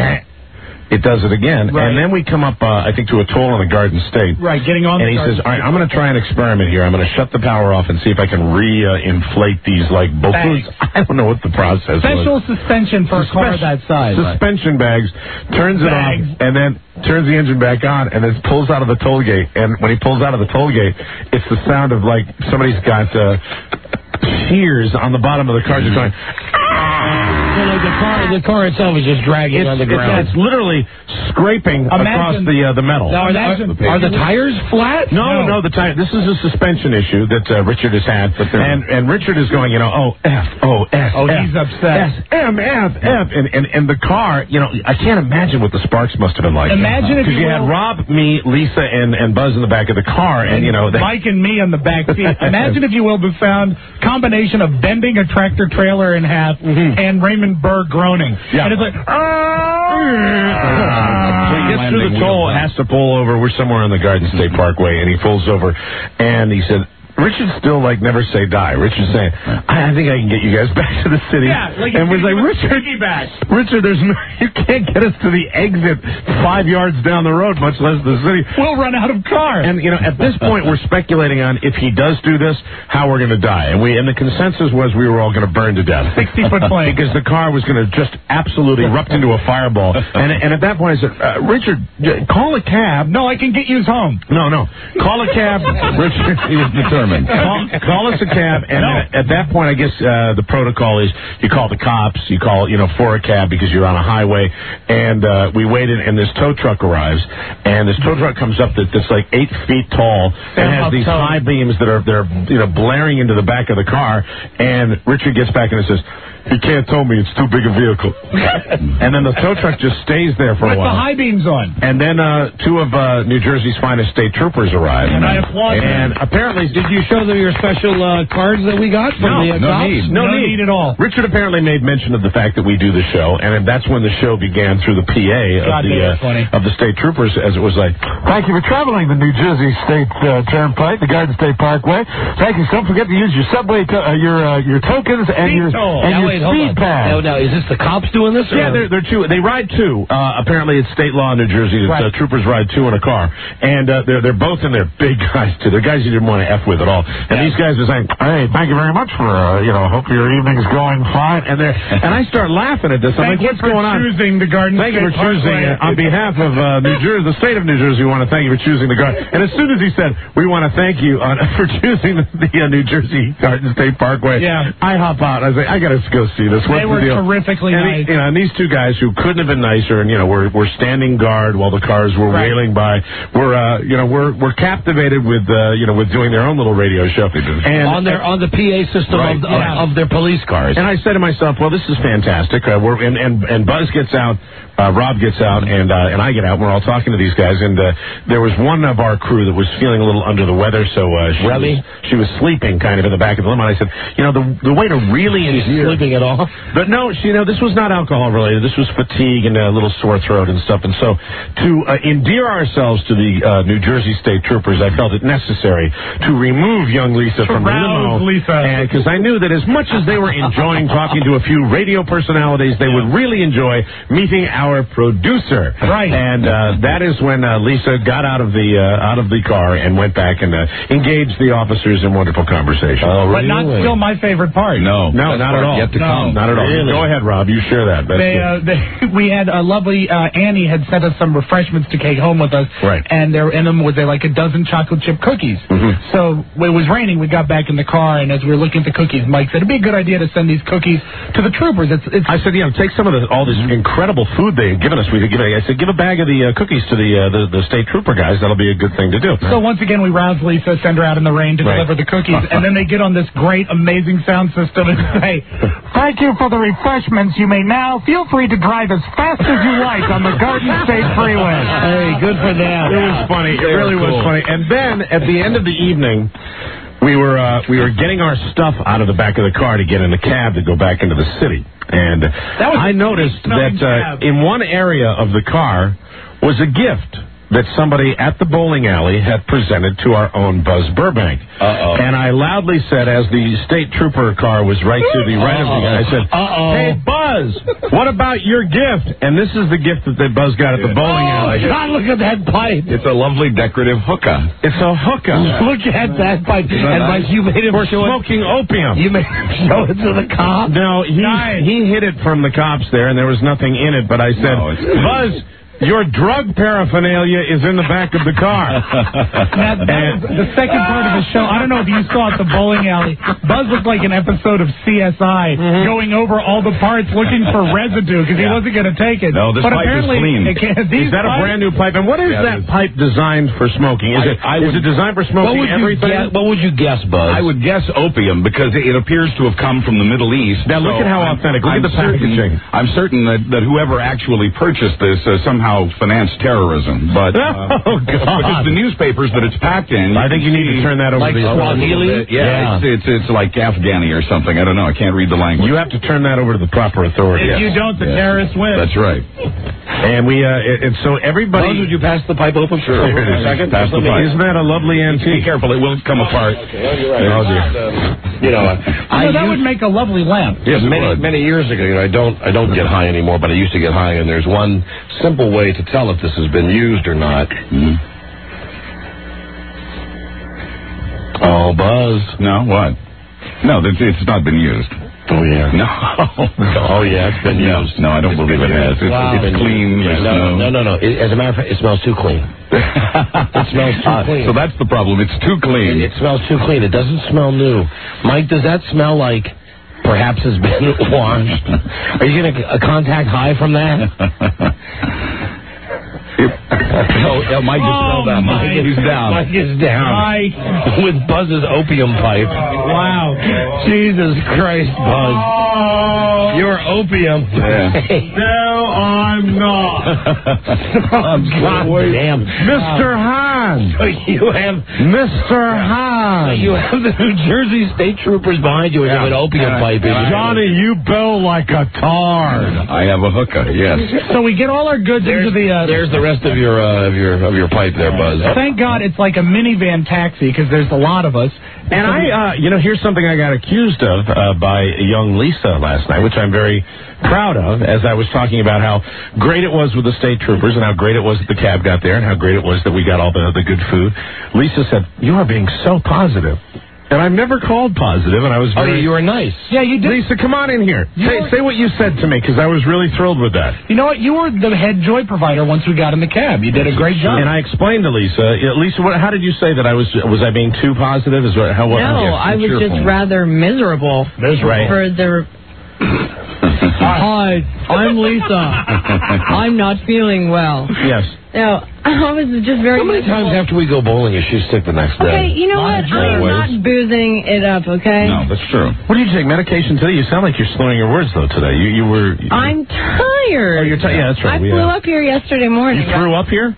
It does it again. Right. And then we come up, I think, to a toll in the Garden State. Right, getting on and he says, all right, I'm going to try an experiment here. I'm going to shut the power off and see if I can re-inflate these, balloons. I don't know what the process Special was. suspension for a car that size. Suspension bags. Turns it off, and then turns the engine back on, and then pulls out of the toll gate. And when he pulls out of the toll gate, it's the sound of, somebody's got tears on the bottom of the car just going... The car itself is just dragging on the ground. It's literally scraping across the metal. Now, are the tires flat? No, the tire. This is a suspension issue that Richard has had, and Richard is going, F. He's upset. S, M, F, F, and the car, I can't imagine what the sparks must have been like. Imagine if you had Rob, me, Lisa, and Buzz in the back of the car, and Mike and me on the back seat. Imagine if you will, we found combination of bending a tractor trailer in half and Raymond Burr groaning. Yeah. And it's like, oh! he gets through the toll, has to pull over. We're somewhere on the Garden State Parkway, and he pulls over, and he said, Richard's still never say die. Richard's saying, I think I can get you guys back to the city. Yeah, and was like, Richard, you can't get us to the exit 5 yards down the road, much less the city. We'll run out of cars. And at this point, we're speculating on if he does do this, how we're going to die. And the consensus was we were all going to burn to death. 60-foot plane. Because the car was going to just absolutely erupt into a fireball. And at that point, I said, Richard, call a cab. No, I can get you home. No. Call a cab. Richard, he was determined. Call us a cab, and at that point, I guess the protocol is you call the cops, you call for a cab because you're on a highway, and we waited, and this tow truck arrives, and this tow truck comes up that's like 8 feet tall and has these high beams that are blaring into the back of the car, and Richard gets back and says, "You can't tow me, it's too big a vehicle." And then the tow truck just stays there for a while. With the high beams on. And then 2 of New Jersey's finest state troopers arrive. And I applaud them. And apparently, did you show them your special cards that we got from the cops? No need at all. Richard apparently made mention of the fact that we do the show, and that's when the show began through the PA of the state troopers, as it was like, "Thank you for traveling the New Jersey State Turnpike, the Garden State Parkway. Thank you. Don't forget to use your subway, your tokens, and your speed pass." Now, is this the cops doing this? Yeah, they're 2. They ride 2. Apparently, it's state law in New Jersey that troopers ride 2 in a car, and they're both in there, big guys too. They're guys you didn't want to f with at all. And these guys are saying, "Hey, thank you very much for hope your evening's going fine." And I start laughing at this. I'm like, "What's going on?" Choosing the Garden Thank you for choosing on behalf of New Jersey, the state of New Jersey. We want to thank you for choosing the Garden. And as soon as he said, "We want to thank you for choosing the New Jersey Garden State Parkway," I hop out. I say, "I got to go see this." They were terrifically nice. And these 2 guys who couldn't have been nicer, and we're standing guard while the cars were wailing by. We're captivated with doing their own little radio show. And on the PA system of their police cars. And I said to myself, well, this is fantastic. And Buzz gets out, Rob gets out, and I get out. We're all talking to these guys, and there was one of our crew that was feeling a little under the weather, so she was sleeping kind of in the back of the limo. I said, the way to really endear... sleeping at all? But no, this was not alcohol related. This was fatigue and a little sore throat and stuff. And so to endear ourselves to the New Jersey State Troopers, I felt it necessary to remove young Lisa from the limo. Because I knew that as much as they were enjoying talking to a few radio personalities, they would really enjoy meeting our producer. Right. And that is when Lisa got out of the car and went back and engaged the officers in wonderful conversation. But not still my favorite part. No, not at all. Yet to come. Not at all. Really? Go ahead, Rob. You share that. We had a lovely Annie had sent us some refreshments to take home with us. Right. And there in them was like a dozen chocolate chip cookies. Mm-hmm. So it was raining. We got back in the car, and as we were looking at the cookies, Mike said it'd be a good idea to send these cookies to the troopers. I said, take some of all this incredible food they've given us. I said, give a bag of the cookies to the state trooper guys. That'll be a good thing to do. So once again, we rouse Lisa, send her out in the rain to deliver the cookies, and then they get on this great, amazing sound system and say, "Thank you for the refreshments. You may now feel free to drive as fast as you like on the Garden State Freeway." Hey, good for them. It was funny. It really was funny. And then at the end of the evening, we were getting our stuff out of the back of the car to get in the cab to go back into the city. And I noticed that in one area of the car was a gift that somebody at the bowling alley had presented to our own Buzz Burbank. And I loudly said, as the state trooper car was right to the right of me, I said, "Hey, Buzz, what about your gift?" And this is the gift that Buzz got at the bowling alley. God, look at that pipe. It's a lovely decorative hookah. It's a hookah. Look at that pipe. And Mike, you made him for smoking opium. You made him show it to the cops? No, he hid it from the cops there, and there was nothing in it. But I said, Buzz, your drug paraphernalia is in the back of the car. Now, the second part of the show, I don't know if you saw at the bowling alley, Buzz looked like an episode of CSI, going over all the parts looking for residue because he wasn't going to take it. No, this pipe is clean. Is that a brand new pipe? And what is that pipe designed for smoking? Is it designed for smoking everything? What would you guess, Buzz? I would guess opium because it appears to have come from the Middle East. Now look at how authentic. Look at the packaging. I'm certain that whoever actually purchased this somehow somehow finance terrorism, but because the newspapers that it's packed in, I think you need to turn that over like to Swahili. Yeah, it's like Afghani or something. I don't know. I can't read the language. You have to turn that over to the proper authorities. If you don't, the terrorists win. That's right. And we and so everybody. Buzz, would you pass the pipe open? Sure. For a second. Pass the pipe. Isn't that a lovely antique? Be careful, it will come apart. Okay, well, you're right. Oh dear. You know, that would make a lovely lamp. Yes, it many would. many years ago, I don't get high anymore, but I used to get high, and there's one simple way to tell if this has been used or not. Oh, Buzz. No, what? No, it's not been used. Oh, yeah. No. Oh, yeah, it's been used. No, I don't believe it has. It's clean. No. As a matter of fact, it smells too clean. It smells too clean. So that's the problem. It's too clean. It smells too clean. It doesn't smell new. Mike, does that smell like perhaps has been washed? Are you going to contact high from that? Mike just fell down. He's down. Mike is down. With Buzz's opium pipe. Wow. Jesus Christ, Buzz. You're opium. No, I'm not. God damn. Mr. Hahn. You have Mr. Hahn. You have the New Jersey State Troopers behind you, and you have an opium pipe. Johnny, you bell like a tard. I have a hookah, yes. So we get all our goods into the... There's the rest of your pipe there, Buzz. Thank God it's like a minivan taxi, because there's a lot of us. And I, here's something I got accused of by young Lisa last night, which I'm very proud of, as I was talking about how great it was with the state troopers and how great it was that the cab got there and how great it was that we got all the good food. Lisa said, "You are being so positive." And I've never called positive, and I was very... you were nice. Yeah, you did. Lisa, come on in here. Say what you said to me, because I was really thrilled with that. You know what? You were the head joy provider once we got in the cab. You did a great job. And I explained to Lisa, how did you say that I was I being too positive? I was just rather miserable. For the... Hi, I'm Lisa. I'm not feeling well. Yes. No, I was just very... How many times after we go bowling is she sick the next day? Okay, you know what? I am not boozing it up, okay? No, that's true. What do you take medication today? You sound like you're slurring your words, though, today. You were... I'm tired. Oh, you're tired. Yeah, that's right. I flew up here yesterday morning. You threw up here?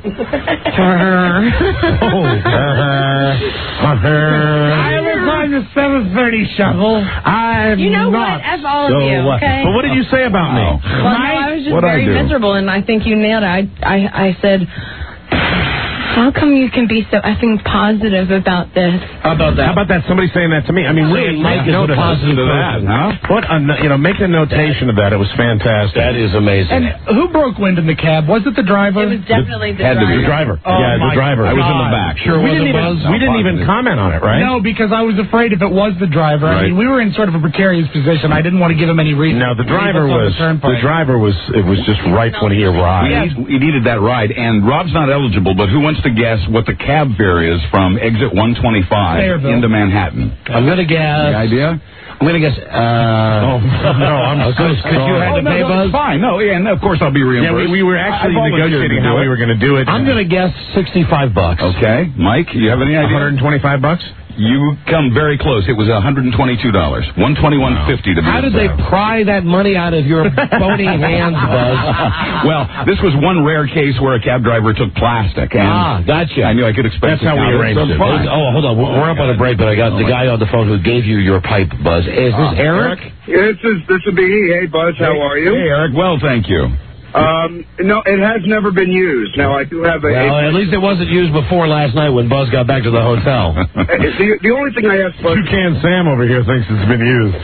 I haven't climbed the 730 shovel. You know what? F all of you, okay? But what did you say about me? Well, no, I was just very miserable, and I think you nailed it. I said, how come you can be so effing positive about this? How about that? Somebody saying that to me. I mean, really, Mike is positive to that, huh? Make a notation of that. It was fantastic. That is amazing. And who broke wind in the cab? Was it the driver? It was definitely the driver. Oh, yeah, the driver. I was in the back. Sure was a Buzz. We didn't even comment on it, right? No, because I was afraid if it was the driver. Right. I mean, we were in sort of a precarious position. I didn't want to give him any reason. No, the driver was just ripe when he arrived. He needed that ride, and Rob's not eligible, but who wants to guess what the cab fare is from exit 125 into Manhattan? I'm going to guess. Any idea? I'm going to guess. I'm so Because you had to pay, Buzz? Fine. No, yeah, and of course I'll be reimbursed. Yeah, we were actually negotiating how we were going to do it. I'm going to guess $65. Okay. Mike, you have any idea? $125? You come very close. It was $122. $121.50 to be How did they pry that money out of your bony hands, Buzz? Well, this was one rare case where a cab driver took plastic. And gotcha. I knew I could expect. That's how we arranged it. Oh, hold on. We're up on a break, but I got the guy on the phone who gave you your pipe, Buzz. Is this Eric? Yeah, this would be he. Hey, Buzz, how are you? Hey, Eric. Well, thank you. No, it has never been used. Now, I do have a... Well, at least it wasn't used before last night when Buzz got back to the hotel. The only thing I asked Buzz... Toucan Sam over here thinks it's been used.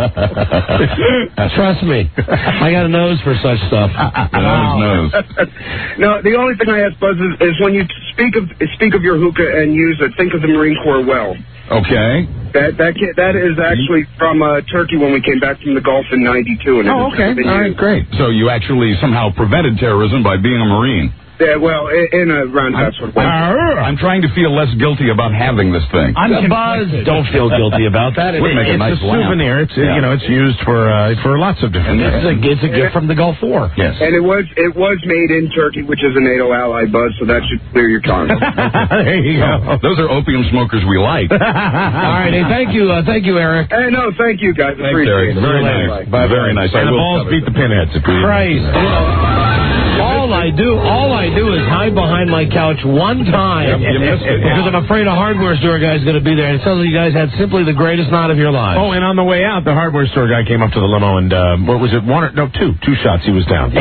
Trust me. I got a nose for such stuff. Nose. No, the only thing I asked Buzz is when you speak of your hookah and use it, think of the Marine Corps well. Okay. That is actually from Turkey when we came back from the Gulf in '92. Oh, okay. All right, great. So you actually somehow prevented terrorism by being a Marine. Yeah, well, in a roundabout sort of way. I'm trying to feel less guilty about having this thing. Buzz, don't feel guilty about that. It would make a nice souvenir. It's it's used for lots of different things. It's a gift from the Gulf War. Yes. And it was made in Turkey, which is a NATO ally, Buzz. So that should clear your tongue. There you go. Those are opium smokers we like. All right. Hey, thank you, Eric. Hey, no, thank you guys. Thanks, Eric. Very nice. Very nice. And the balls beat the pinheads. Christ. All All I do is hide behind my couch one time. You missed it. Because I'm afraid a hardware store guy's going to be there. And suddenly you guys had simply the greatest night of your lives. Oh, and on the way out, the hardware store guy came up to the limo and, what was it, two shots he was down.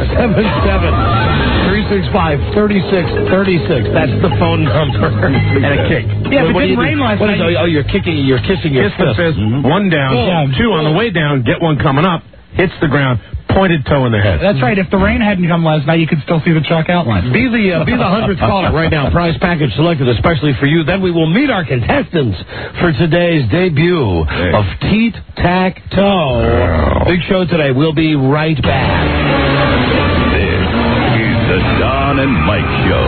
877-365-3636. That's the phone number. And a kick. Yeah, if it didn't rain last night. Oh, you're kissing your Kiss fist. the fist. One down, two on the way down, get one coming up, hits the ground, pointed toe in the head. That's right. If the rain hadn't come last night, you could still see the chalk outline. Be the 100th caller right now. Prize package selected especially for you. Then we will meet our contestants for today's debut of Teat Tack Toe. Big show today. We'll be right back. This is the Don and Mike Show.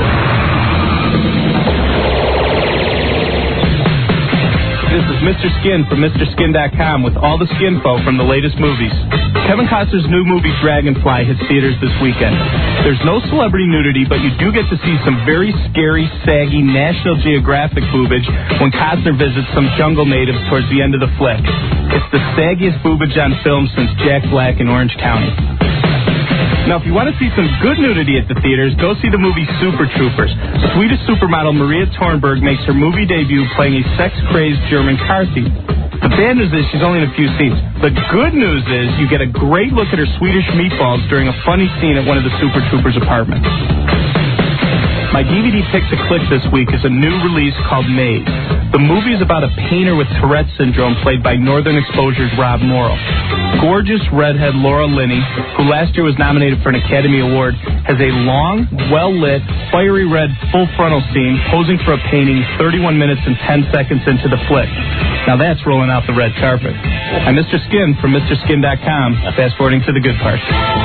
This is Mr. Skin from MrSkin.com with all the skinfo from the latest movies. Kevin Costner's new movie Dragonfly hits theaters this weekend. There's no celebrity nudity, but you do get to see some very scary, saggy National Geographic boobage when Costner visits some jungle natives towards the end of the flick. It's the saggiest boobage on film since Jack Black in Orange County. Now, if you want to see some good nudity at the theaters, go see the movie Super Troopers. Swedish supermodel Maria Thornberg makes her movie debut playing a sex-crazed German car thief. The bad news is she's only in a few scenes. The good news is you get a great look at her Swedish meatballs during a funny scene at one of the Super Troopers' apartments. My DVD pick to click this week is a new release called Maze. The movie is about a painter with Tourette syndrome played by Northern Exposure's Rob Morrow. Gorgeous redhead Laura Linney, who last year was nominated for an Academy Award, has a long, well-lit, fiery red full frontal scene posing for a painting 31 minutes and 10 seconds into the flick. Now that's rolling out the red carpet. I'm Mr. Skin from MrSkin.com, fast-forwarding to the good part.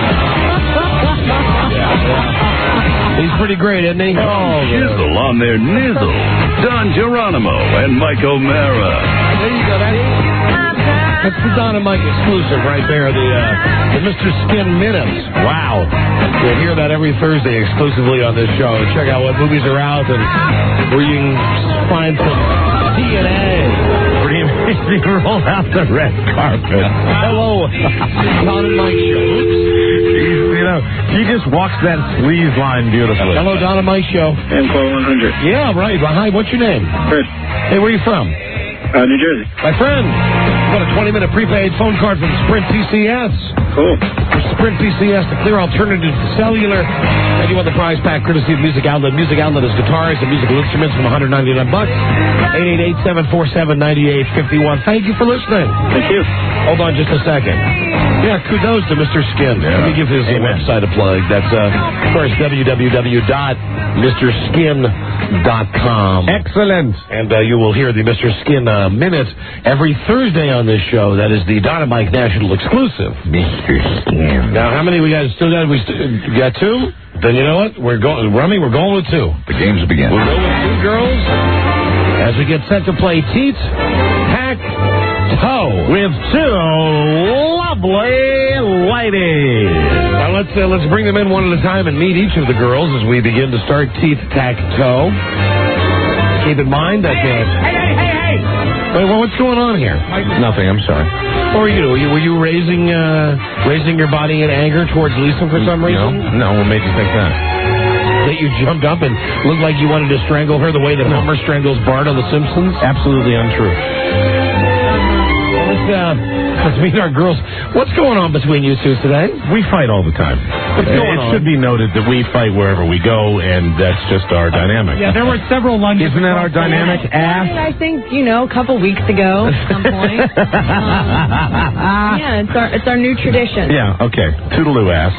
He's pretty great, isn't he? Oh, Shizzle on their nizzle. Don Geronimo and Mike O'Mara. There you go. That's the Don and Mike exclusive right there, the Mr. Skin Minutes. Wow. You'll hear that every Thursday exclusively on this show. Check out what movies are out and where you can find some DNA. He rolled out the red carpet. Hello, Don and Mike Show. You know, he just walks that sleaze line beautifully. Hello, Don and Mike Show. Info 100. Yeah, right. Well, hi, what's your name? Chris. Hey, where are you from? New Jersey. My friend, got a 20-minute prepaid phone card from Sprint PCS. Cool. For Sprint PCS, the clear alternative to cellular. And you want the prize pack courtesy of Music Outlet. Music Outlet is guitars and musical instruments from $199. 888-747-9851. Thank you for listening. Thank you. Hold on just a second. Yeah, kudos to Mr. Skin. Yeah. Let me give his website a plug. That's, of course, www.mrskin.com. Excellent. And you will hear the Mr. Skin Minute every Thursday on this show. That is the Dynamite National exclusive. Mr. Skin. Now, how many we got? Still got? We got two? Then you know what? We're going, Rummy, we're going with two. The games begin. We'll go with two girls as we get set to play Teat Tack Toe with two lovely ladies. Now let's bring them in one at a time and meet each of the girls as we begin to start Teat Tack Toe. Keep in mind that. Hey! Wait, well, what's going on here? Nothing. I'm sorry. What were you doing? Were you raising your body in anger towards Lisa for some reason? No. What made you think that? That you jumped up and looked like you wanted to strangle her the way that Homer strangles Bart on The Simpsons? Absolutely untrue. Let's meet our girls. What's going on between you two today? We fight all the time. It should be noted that we fight wherever we go, and that's just our dynamic. Yeah, there were several lunges. Isn't that our dynamic, ass? I think, a couple weeks ago at some point. Yeah, it's our new tradition. Yeah, okay. Toodaloo, ass.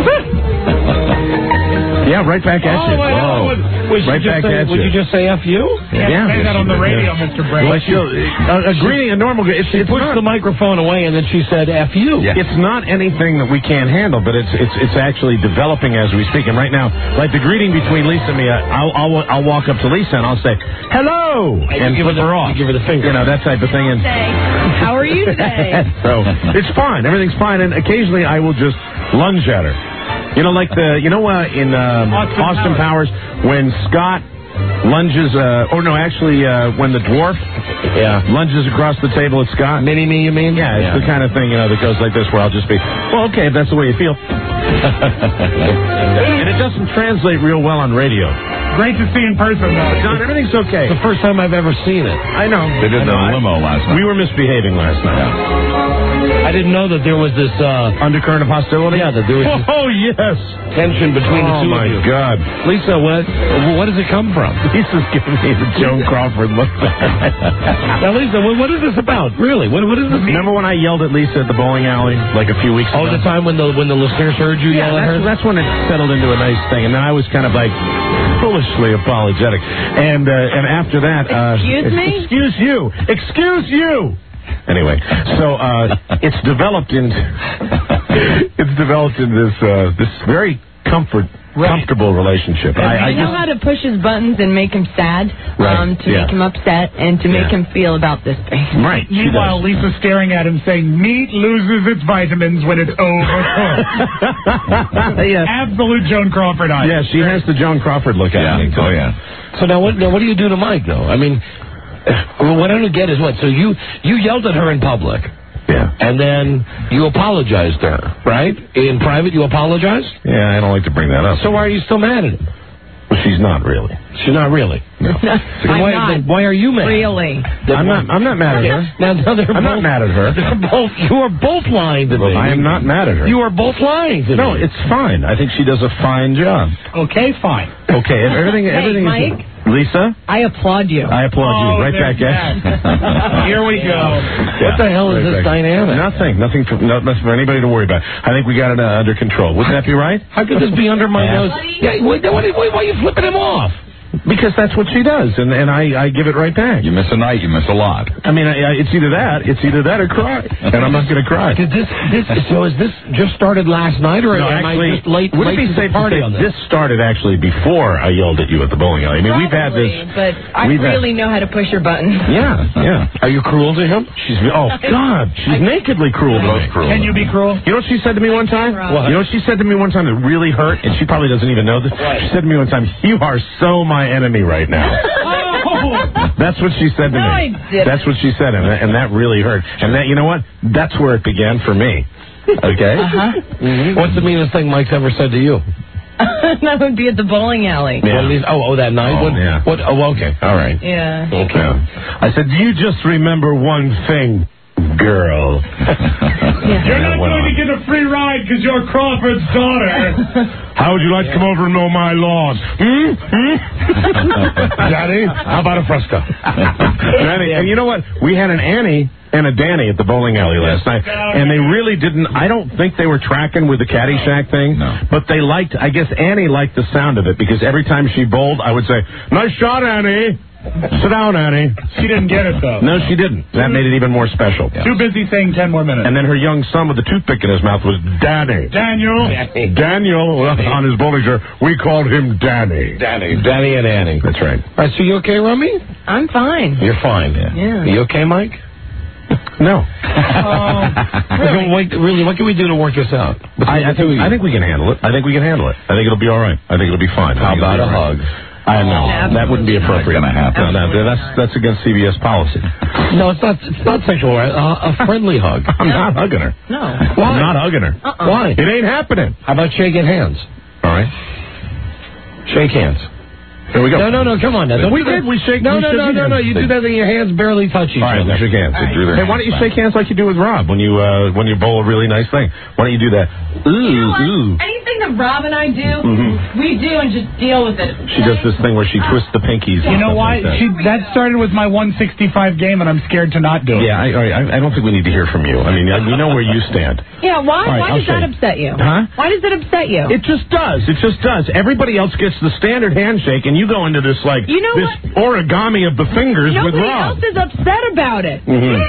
Yeah, right back at you. Right back at you. Would you just say F you? Yeah, say that on the radio, Mr. Brady. A greeting, a normal. She pushed the microphone away and then she said F you. Yeah. It's not anything that we can't handle, but it's actually developing as we speak. And right now, like the greeting between Lisa and me, I'll walk up to Lisa and I'll say hello and give her off. You give her the finger. That type of thing. And how are you today? So it's fine. Everything's fine. And occasionally I will just lunge at her. Like in Austin Powers, when Scott lunges, when the dwarf lunges across the table at Scott. Mini-me, you mean? Yeah, it's the kind of thing, that goes like this, where I'll just be, well, okay, if that's the way you feel. And it doesn't translate real well on radio. Great to see in person, though. John, everything's okay. It's the first time I've ever seen it. I know. They did the limo last night. We were misbehaving last night. I didn't know that there was this undercurrent of hostility. Yeah, that there was yes, tension between the two of you. Oh my God, Lisa, what does it come from? Lisa's giving me the Joan Crawford look. Now, Lisa, what is this about? Really, what is this? Remember when I yelled at Lisa at the bowling alley like a few weeks ago? Oh, the time when the listeners heard you yell at her. That's when it settled into a nice thing, and then I was kind of like foolishly apologetic, and after that, excuse me, excuse you. Anyway, so it's developed in this very comfortable relationship. I know how to push his buttons and make him sad, to make him upset, and to make him feel about this thing. Right. Meanwhile, Lisa's staring at him saying, meat loses its vitamins when it's overcooked. Absolute Joan Crawford eyes. Yeah, she has the Joan Crawford look at me. Oh, yeah. So now what do you do to Mike, though? I mean, what I don't get is what? So you yelled at her in public. Yeah. And then you apologized to her, right? In private, you apologized? Yeah, I don't like to bring that up. So why are you still mad at him? Well, she's not really. She's not really? No. Why are you mad? Really? I'm not mad at her. I'm not mad at her. You are both lying to me. I am not mad at her. You are both lying to me. No, it's fine. I think she does a fine job. Okay, fine. Okay, everything Mike? Lisa? I applaud you. I applaud you. Right back at Here we go. What the hell is this dynamic? Nothing for anybody to worry about. I think we got it under control. Wouldn't that be right? How could this be under my nose? Yeah, why are you flipping him off? Because that's what she does, and I give it right back. You miss a night, you miss a lot. I mean, it's either that or cry, and I'm not going to cry. So is this just started last night, or am I just late? Would it be safe to say this started actually before I yelled at you at the bowling alley? I mean, we've had this, but I really know how to push your buttons. Yeah. Are you cruel to him? She's nakedly cruel to me. Can you be cruel? You know what she said to me one time? What? You know what she said to me one time that really hurt, and she probably doesn't even know this. She said to me one time, "You are so my enemy right now." That's what she said to me. That's what she said, and that really hurt. And that, you know what? That's where it began for me. Okay? What's the meanest thing Mike's ever said to you? That would be at the bowling alley. Yeah. That night? What? Oh, okay. All right. Yeah. Okay. I said, you just remember one thing, girl. You're not going to get a free ride because you're Crawford's daughter. How would you like to come over and mow my lawn? Daddy, how about a fresco? And you know what? We had an Annie and a Danny at the bowling alley last night, and they really didn't, I don't think they were tracking with the Caddyshack thing, but they liked, I guess Annie liked the sound of it, because every time she bowled, I would say, nice shot, Annie. Sit down, Annie. She didn't get it, though. No, she didn't. That made it even more special. Too busy saying 10 more minutes. And then her young son with the toothpick in his mouth was Danny. Daniel, on his bowling shirt, we called him Danny. Danny and Annie. That's right. All right, so you okay, Rummy? I'm fine. You're fine. Yeah. You okay, Mike? No. Really, what can we do to work this out? I think we can handle it. I think it'll be all right. I think it'll be fine. How about a hug? I know. That wouldn't be appropriate. Not gonna happen. No, that's against CBS policy. No, it's not sexual. A friendly hug. I'm not hugging her. No. Why? I'm not hugging her. Why? It ain't happening. How about shaking hands? All right. Shake hands. Here we go. No, come on now. We did. We shake. No. You do that and your hands barely touch each other. All right, shake hands. Hey, why don't you shake hands like you do with Rob when you bowl a really nice thing? Why don't you do that? Ooh. Anything that Rob and I do, we do and just deal with it. She does this thing where she twists the pinkies. You know why? That started with my 165 game, and I'm scared to not do it. Yeah, I don't think we need to hear from you. I mean, we know where you stand. Yeah, why? Right, why does that upset you? Huh? Why does it upset you? It just does. Everybody else gets the standard handshake, and you go into this origami of the fingers with Rob. Nobody else is upset about it.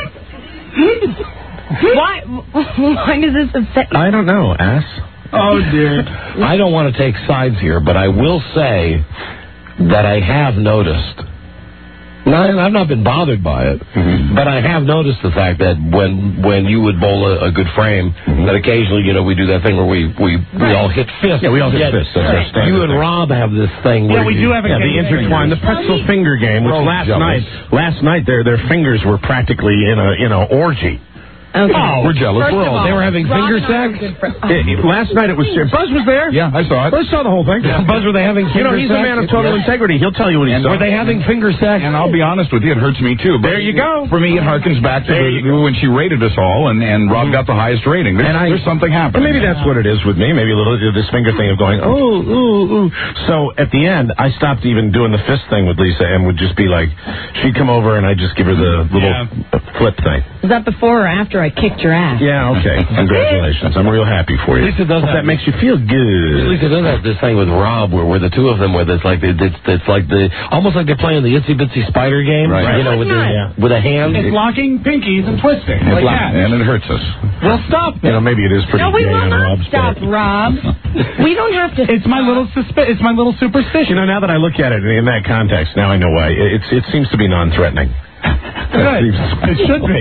Why does this upset you? I don't know, ass. Oh, dear. I don't want to take sides here, but I will say that I have noticed No, I've not been bothered by it, but I have noticed the fact that when you would bowl a good frame, that occasionally, we do that thing where we all hit fists. Yeah, we all hit fists. That's our standard You and thing. Rob have this thing. Yeah, we do have a game. The intertwine, the pretzel finger game, which last night their fingers were practically in a orgy. Okay. Oh, we're jealous. They were having finger sex? Last night it was... Buzz was there. Yeah, I saw it. Buzz saw the whole thing. Yeah. Buzz, were they having finger sex? He's a man of total integrity. He'll tell you what he saw. Were they having finger sex? And I'll be honest with you, it hurts me too. But there you go. For me, it harkens back to when she rated us all, and Rob got the highest rating. There's something happening. Maybe that's what it is with me. Maybe a little this finger thing of going, ooh. So at the end, I stopped even doing the fist thing with Lisa and would just be like, she'd come over and I'd just give her the little flip thing. Was that before or after I kicked your ass? Yeah, okay. Congratulations. I'm real happy for you. Lisa does that makes you feel good. Lisa does have this thing with Rob where the two of them, where it's like almost like they're playing the Itsy Bitsy Spider game, right? With a hand. It's locking pinkies and twisting. And it hurts us. Well, stop. Maybe it is pretty. No, we gay will on not Rob's stop, part. Rob. We don't have to. It's my little superstition. Now that I look at it in that context, now I know why. It seems to be non-threatening. Good. It should be.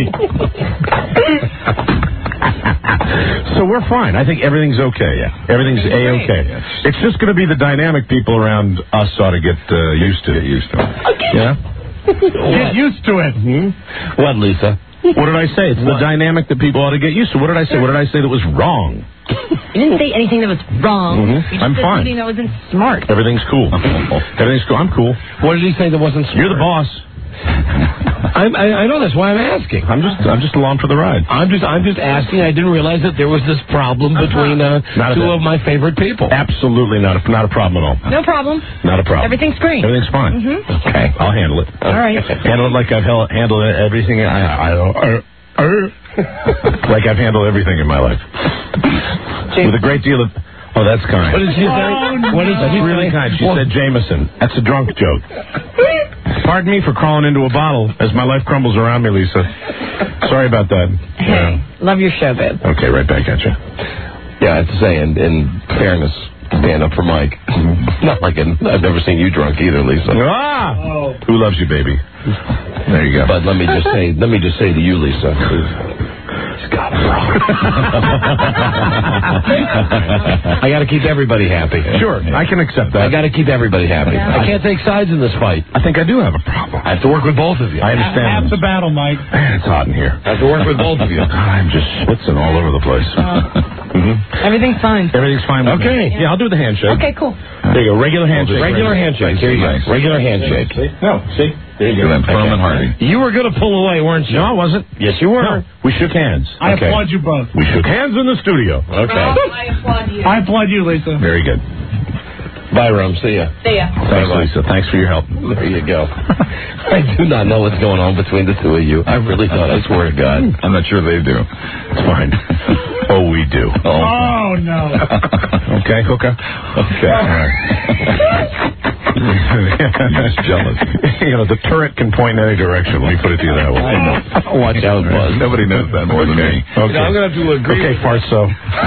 So we're fine. I think everything's okay. Yeah. Everything's A-okay. It's just going to be the dynamic people around us ought to get used to. Yeah? Get used to it. What, Lisa? What did I say? It's the dynamic that people ought to get used to. What did I say? What did I say that was wrong? You didn't say anything that was wrong. You just I'm said fine. something that wasn't smart. Everything's cool. Everything's cool. I'm cool. What did he say that wasn't smart? You're the boss. I know, that's why I'm asking. I'm just along for the ride. I'm just asking. I didn't realize that there was this problem between two of my favorite people. Absolutely not a problem at all. No problem. Not a problem. Everything's great. Everything's fine. Okay, I'll handle it. All right. Handle it like I've handled everything. Like I've handled everything in my life. With a great deal of... Oh, that's kind. What did she say? That's really kind. She said Jameson. That's a drunk joke. Pardon me for crawling into a bottle as my life crumbles around me, Lisa. Sorry about that. Hey, love your show, babe. Okay, right back at you. Yeah, I have to say, in fairness, stand up for Mike. Not like I've never seen you drunk either, Lisa. Who loves you, baby? There you go. But let me just say to you, Lisa. She's got it wrong. I got to keep everybody happy. Sure, I can accept that. I got to keep everybody happy. I can't take sides in this fight. I think I do have a problem. I have to work with both of you. I understand. Half the battle, Mike. Man, it's hot in here. I have to work with both of you. I'm just schwitzing all over the place. Everything's fine. Everything's fine with me. Yeah, I'll do the handshake. Okay, cool. There you go. Regular handshake. Regular handshake. Here you go. Regular handshake. No, see? There you go. Firm and hardy. You were going to pull away, weren't you? No, I wasn't. Yes, you were. No, we shook hands. I applaud you both. We shook hands in the studio. Okay. I applaud you. I applaud you, Lisa. Very good. Bye, Rum. See ya. See ya. Thanks, Lisa. Thanks for your help. There you go. I do not know what's going on between the two of you. I really don't. I swear to God. I'm not sure they do. It's fine. Oh, we do. Oh, no. Okay, hooker. Okay. All right. He's jealous. The turret can point in any direction. Let me put it to you that way. I know. Watch out, Buzz. Nobody knows that more than me. Okay. I'm going to have to agree. Okay, Farso.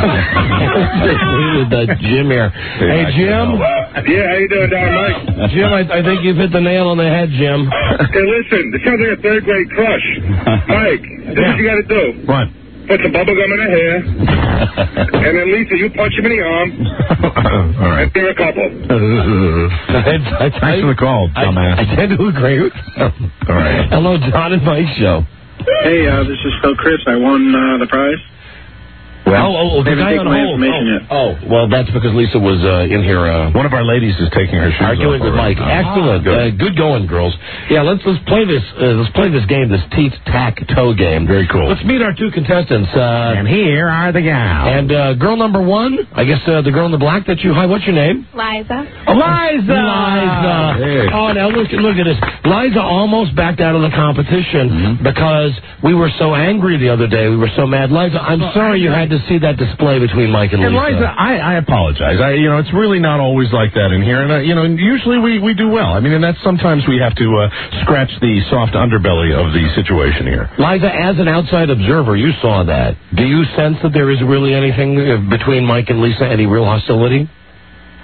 with Jim here. Hey, Jim. Yeah, how you doing, Don Mike? Jim, I think you've hit the nail on the head, Jim. Hey, listen, this sounds like a third grade crush. Mike, this is what you got to do. What? Put some bubble gum in her hair, and then Lisa, you punch him in the arm. All right. And they're a couple. Thanks for the call, dumbass. I tend to agree with you. All right. Hello, John and Mike's show. Hey, this is Phil Chris. I won the prize. Well, the guy on hold. Well, that's because Lisa was in here. One of our ladies is taking her shoes arguing off with Mike. Excellent, good going, girls. Yeah, let's play this. Let's play this game, this tic-tac-toe game. Very cool. Let's meet our two contestants. And here are the gals. And girl number one, I guess the girl in the black that you. Hi, what's your name? Liza. Liza. Hey. Oh, now look at this. Liza almost backed out of the competition because we were so angry the other day. We were so mad. Liza, I'm sorry you had to see that display between Mike and Lisa. And Liza, I apologize. It's really not always like that in here. And, usually we do well. I mean, and that's sometimes we have to scratch the soft underbelly of the situation here. Liza, as an outside observer, you saw that. Do you sense that there is really anything between Mike and Lisa, any real hostility? I don't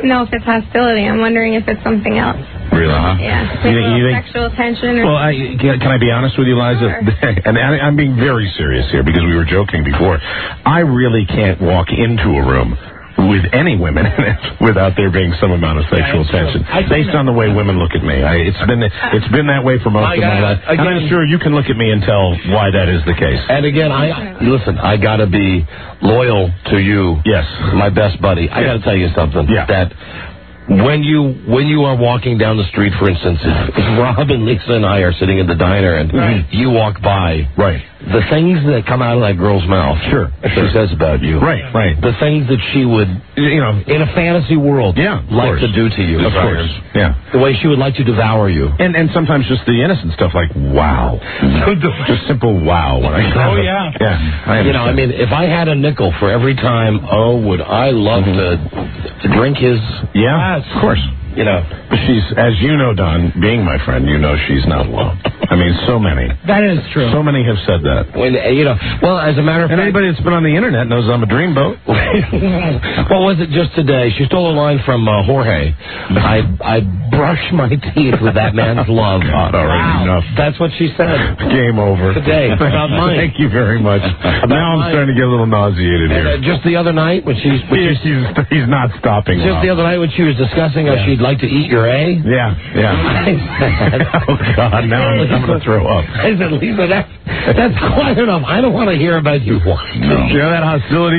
don't know if it's hostility. I'm wondering if it's something else. Really? Huh? Yeah. You think, sexual tension. Or well, can I be honest with you, Liza? Sure. And I'm being very serious here because we were joking before. I really can't walk into a room with any women in it without there being some amount of sexual tension, based on the way women look at me. It's been that way for most of my life, and I'm sure you can look at me and tell why that is the case. And again, I got to be loyal to you. Yes, my best buddy. I got to tell you something. Yeah. That when you are walking down the street, for instance, if Rob and Lisa and I are sitting in the diner and you walk by, right. The things that come out of that girl's mouth, she says about you, right. The things that she would, in a fantasy world, like to do to you, of course, the way she would like to devour you, and sometimes just the innocent stuff like wow, just simple wow. When I I mean, if I had a nickel for every time, would I love to drink his? Yeah, of course. She's, as you know, Don, being my friend, she's not alone. I mean, so many. That is true. So many have said that. Well, as a matter of fact, anybody that's been on the internet knows I'm a dreamboat. What was it just today? She stole a line from Jorge. I brushed my teeth with that man's love. God, already enough. That's what she said. Game over. Today. About mine. Thank you very much. Now I'm starting to get a little nauseated here. Just the other night when he's not stopping. Just the other night when she was discussing how she'd like to eat your A. Yeah. Oh God! Now I'm going to throw up. I said, Lisa, that's quite enough. I don't want to hear about you. No. You know that hostility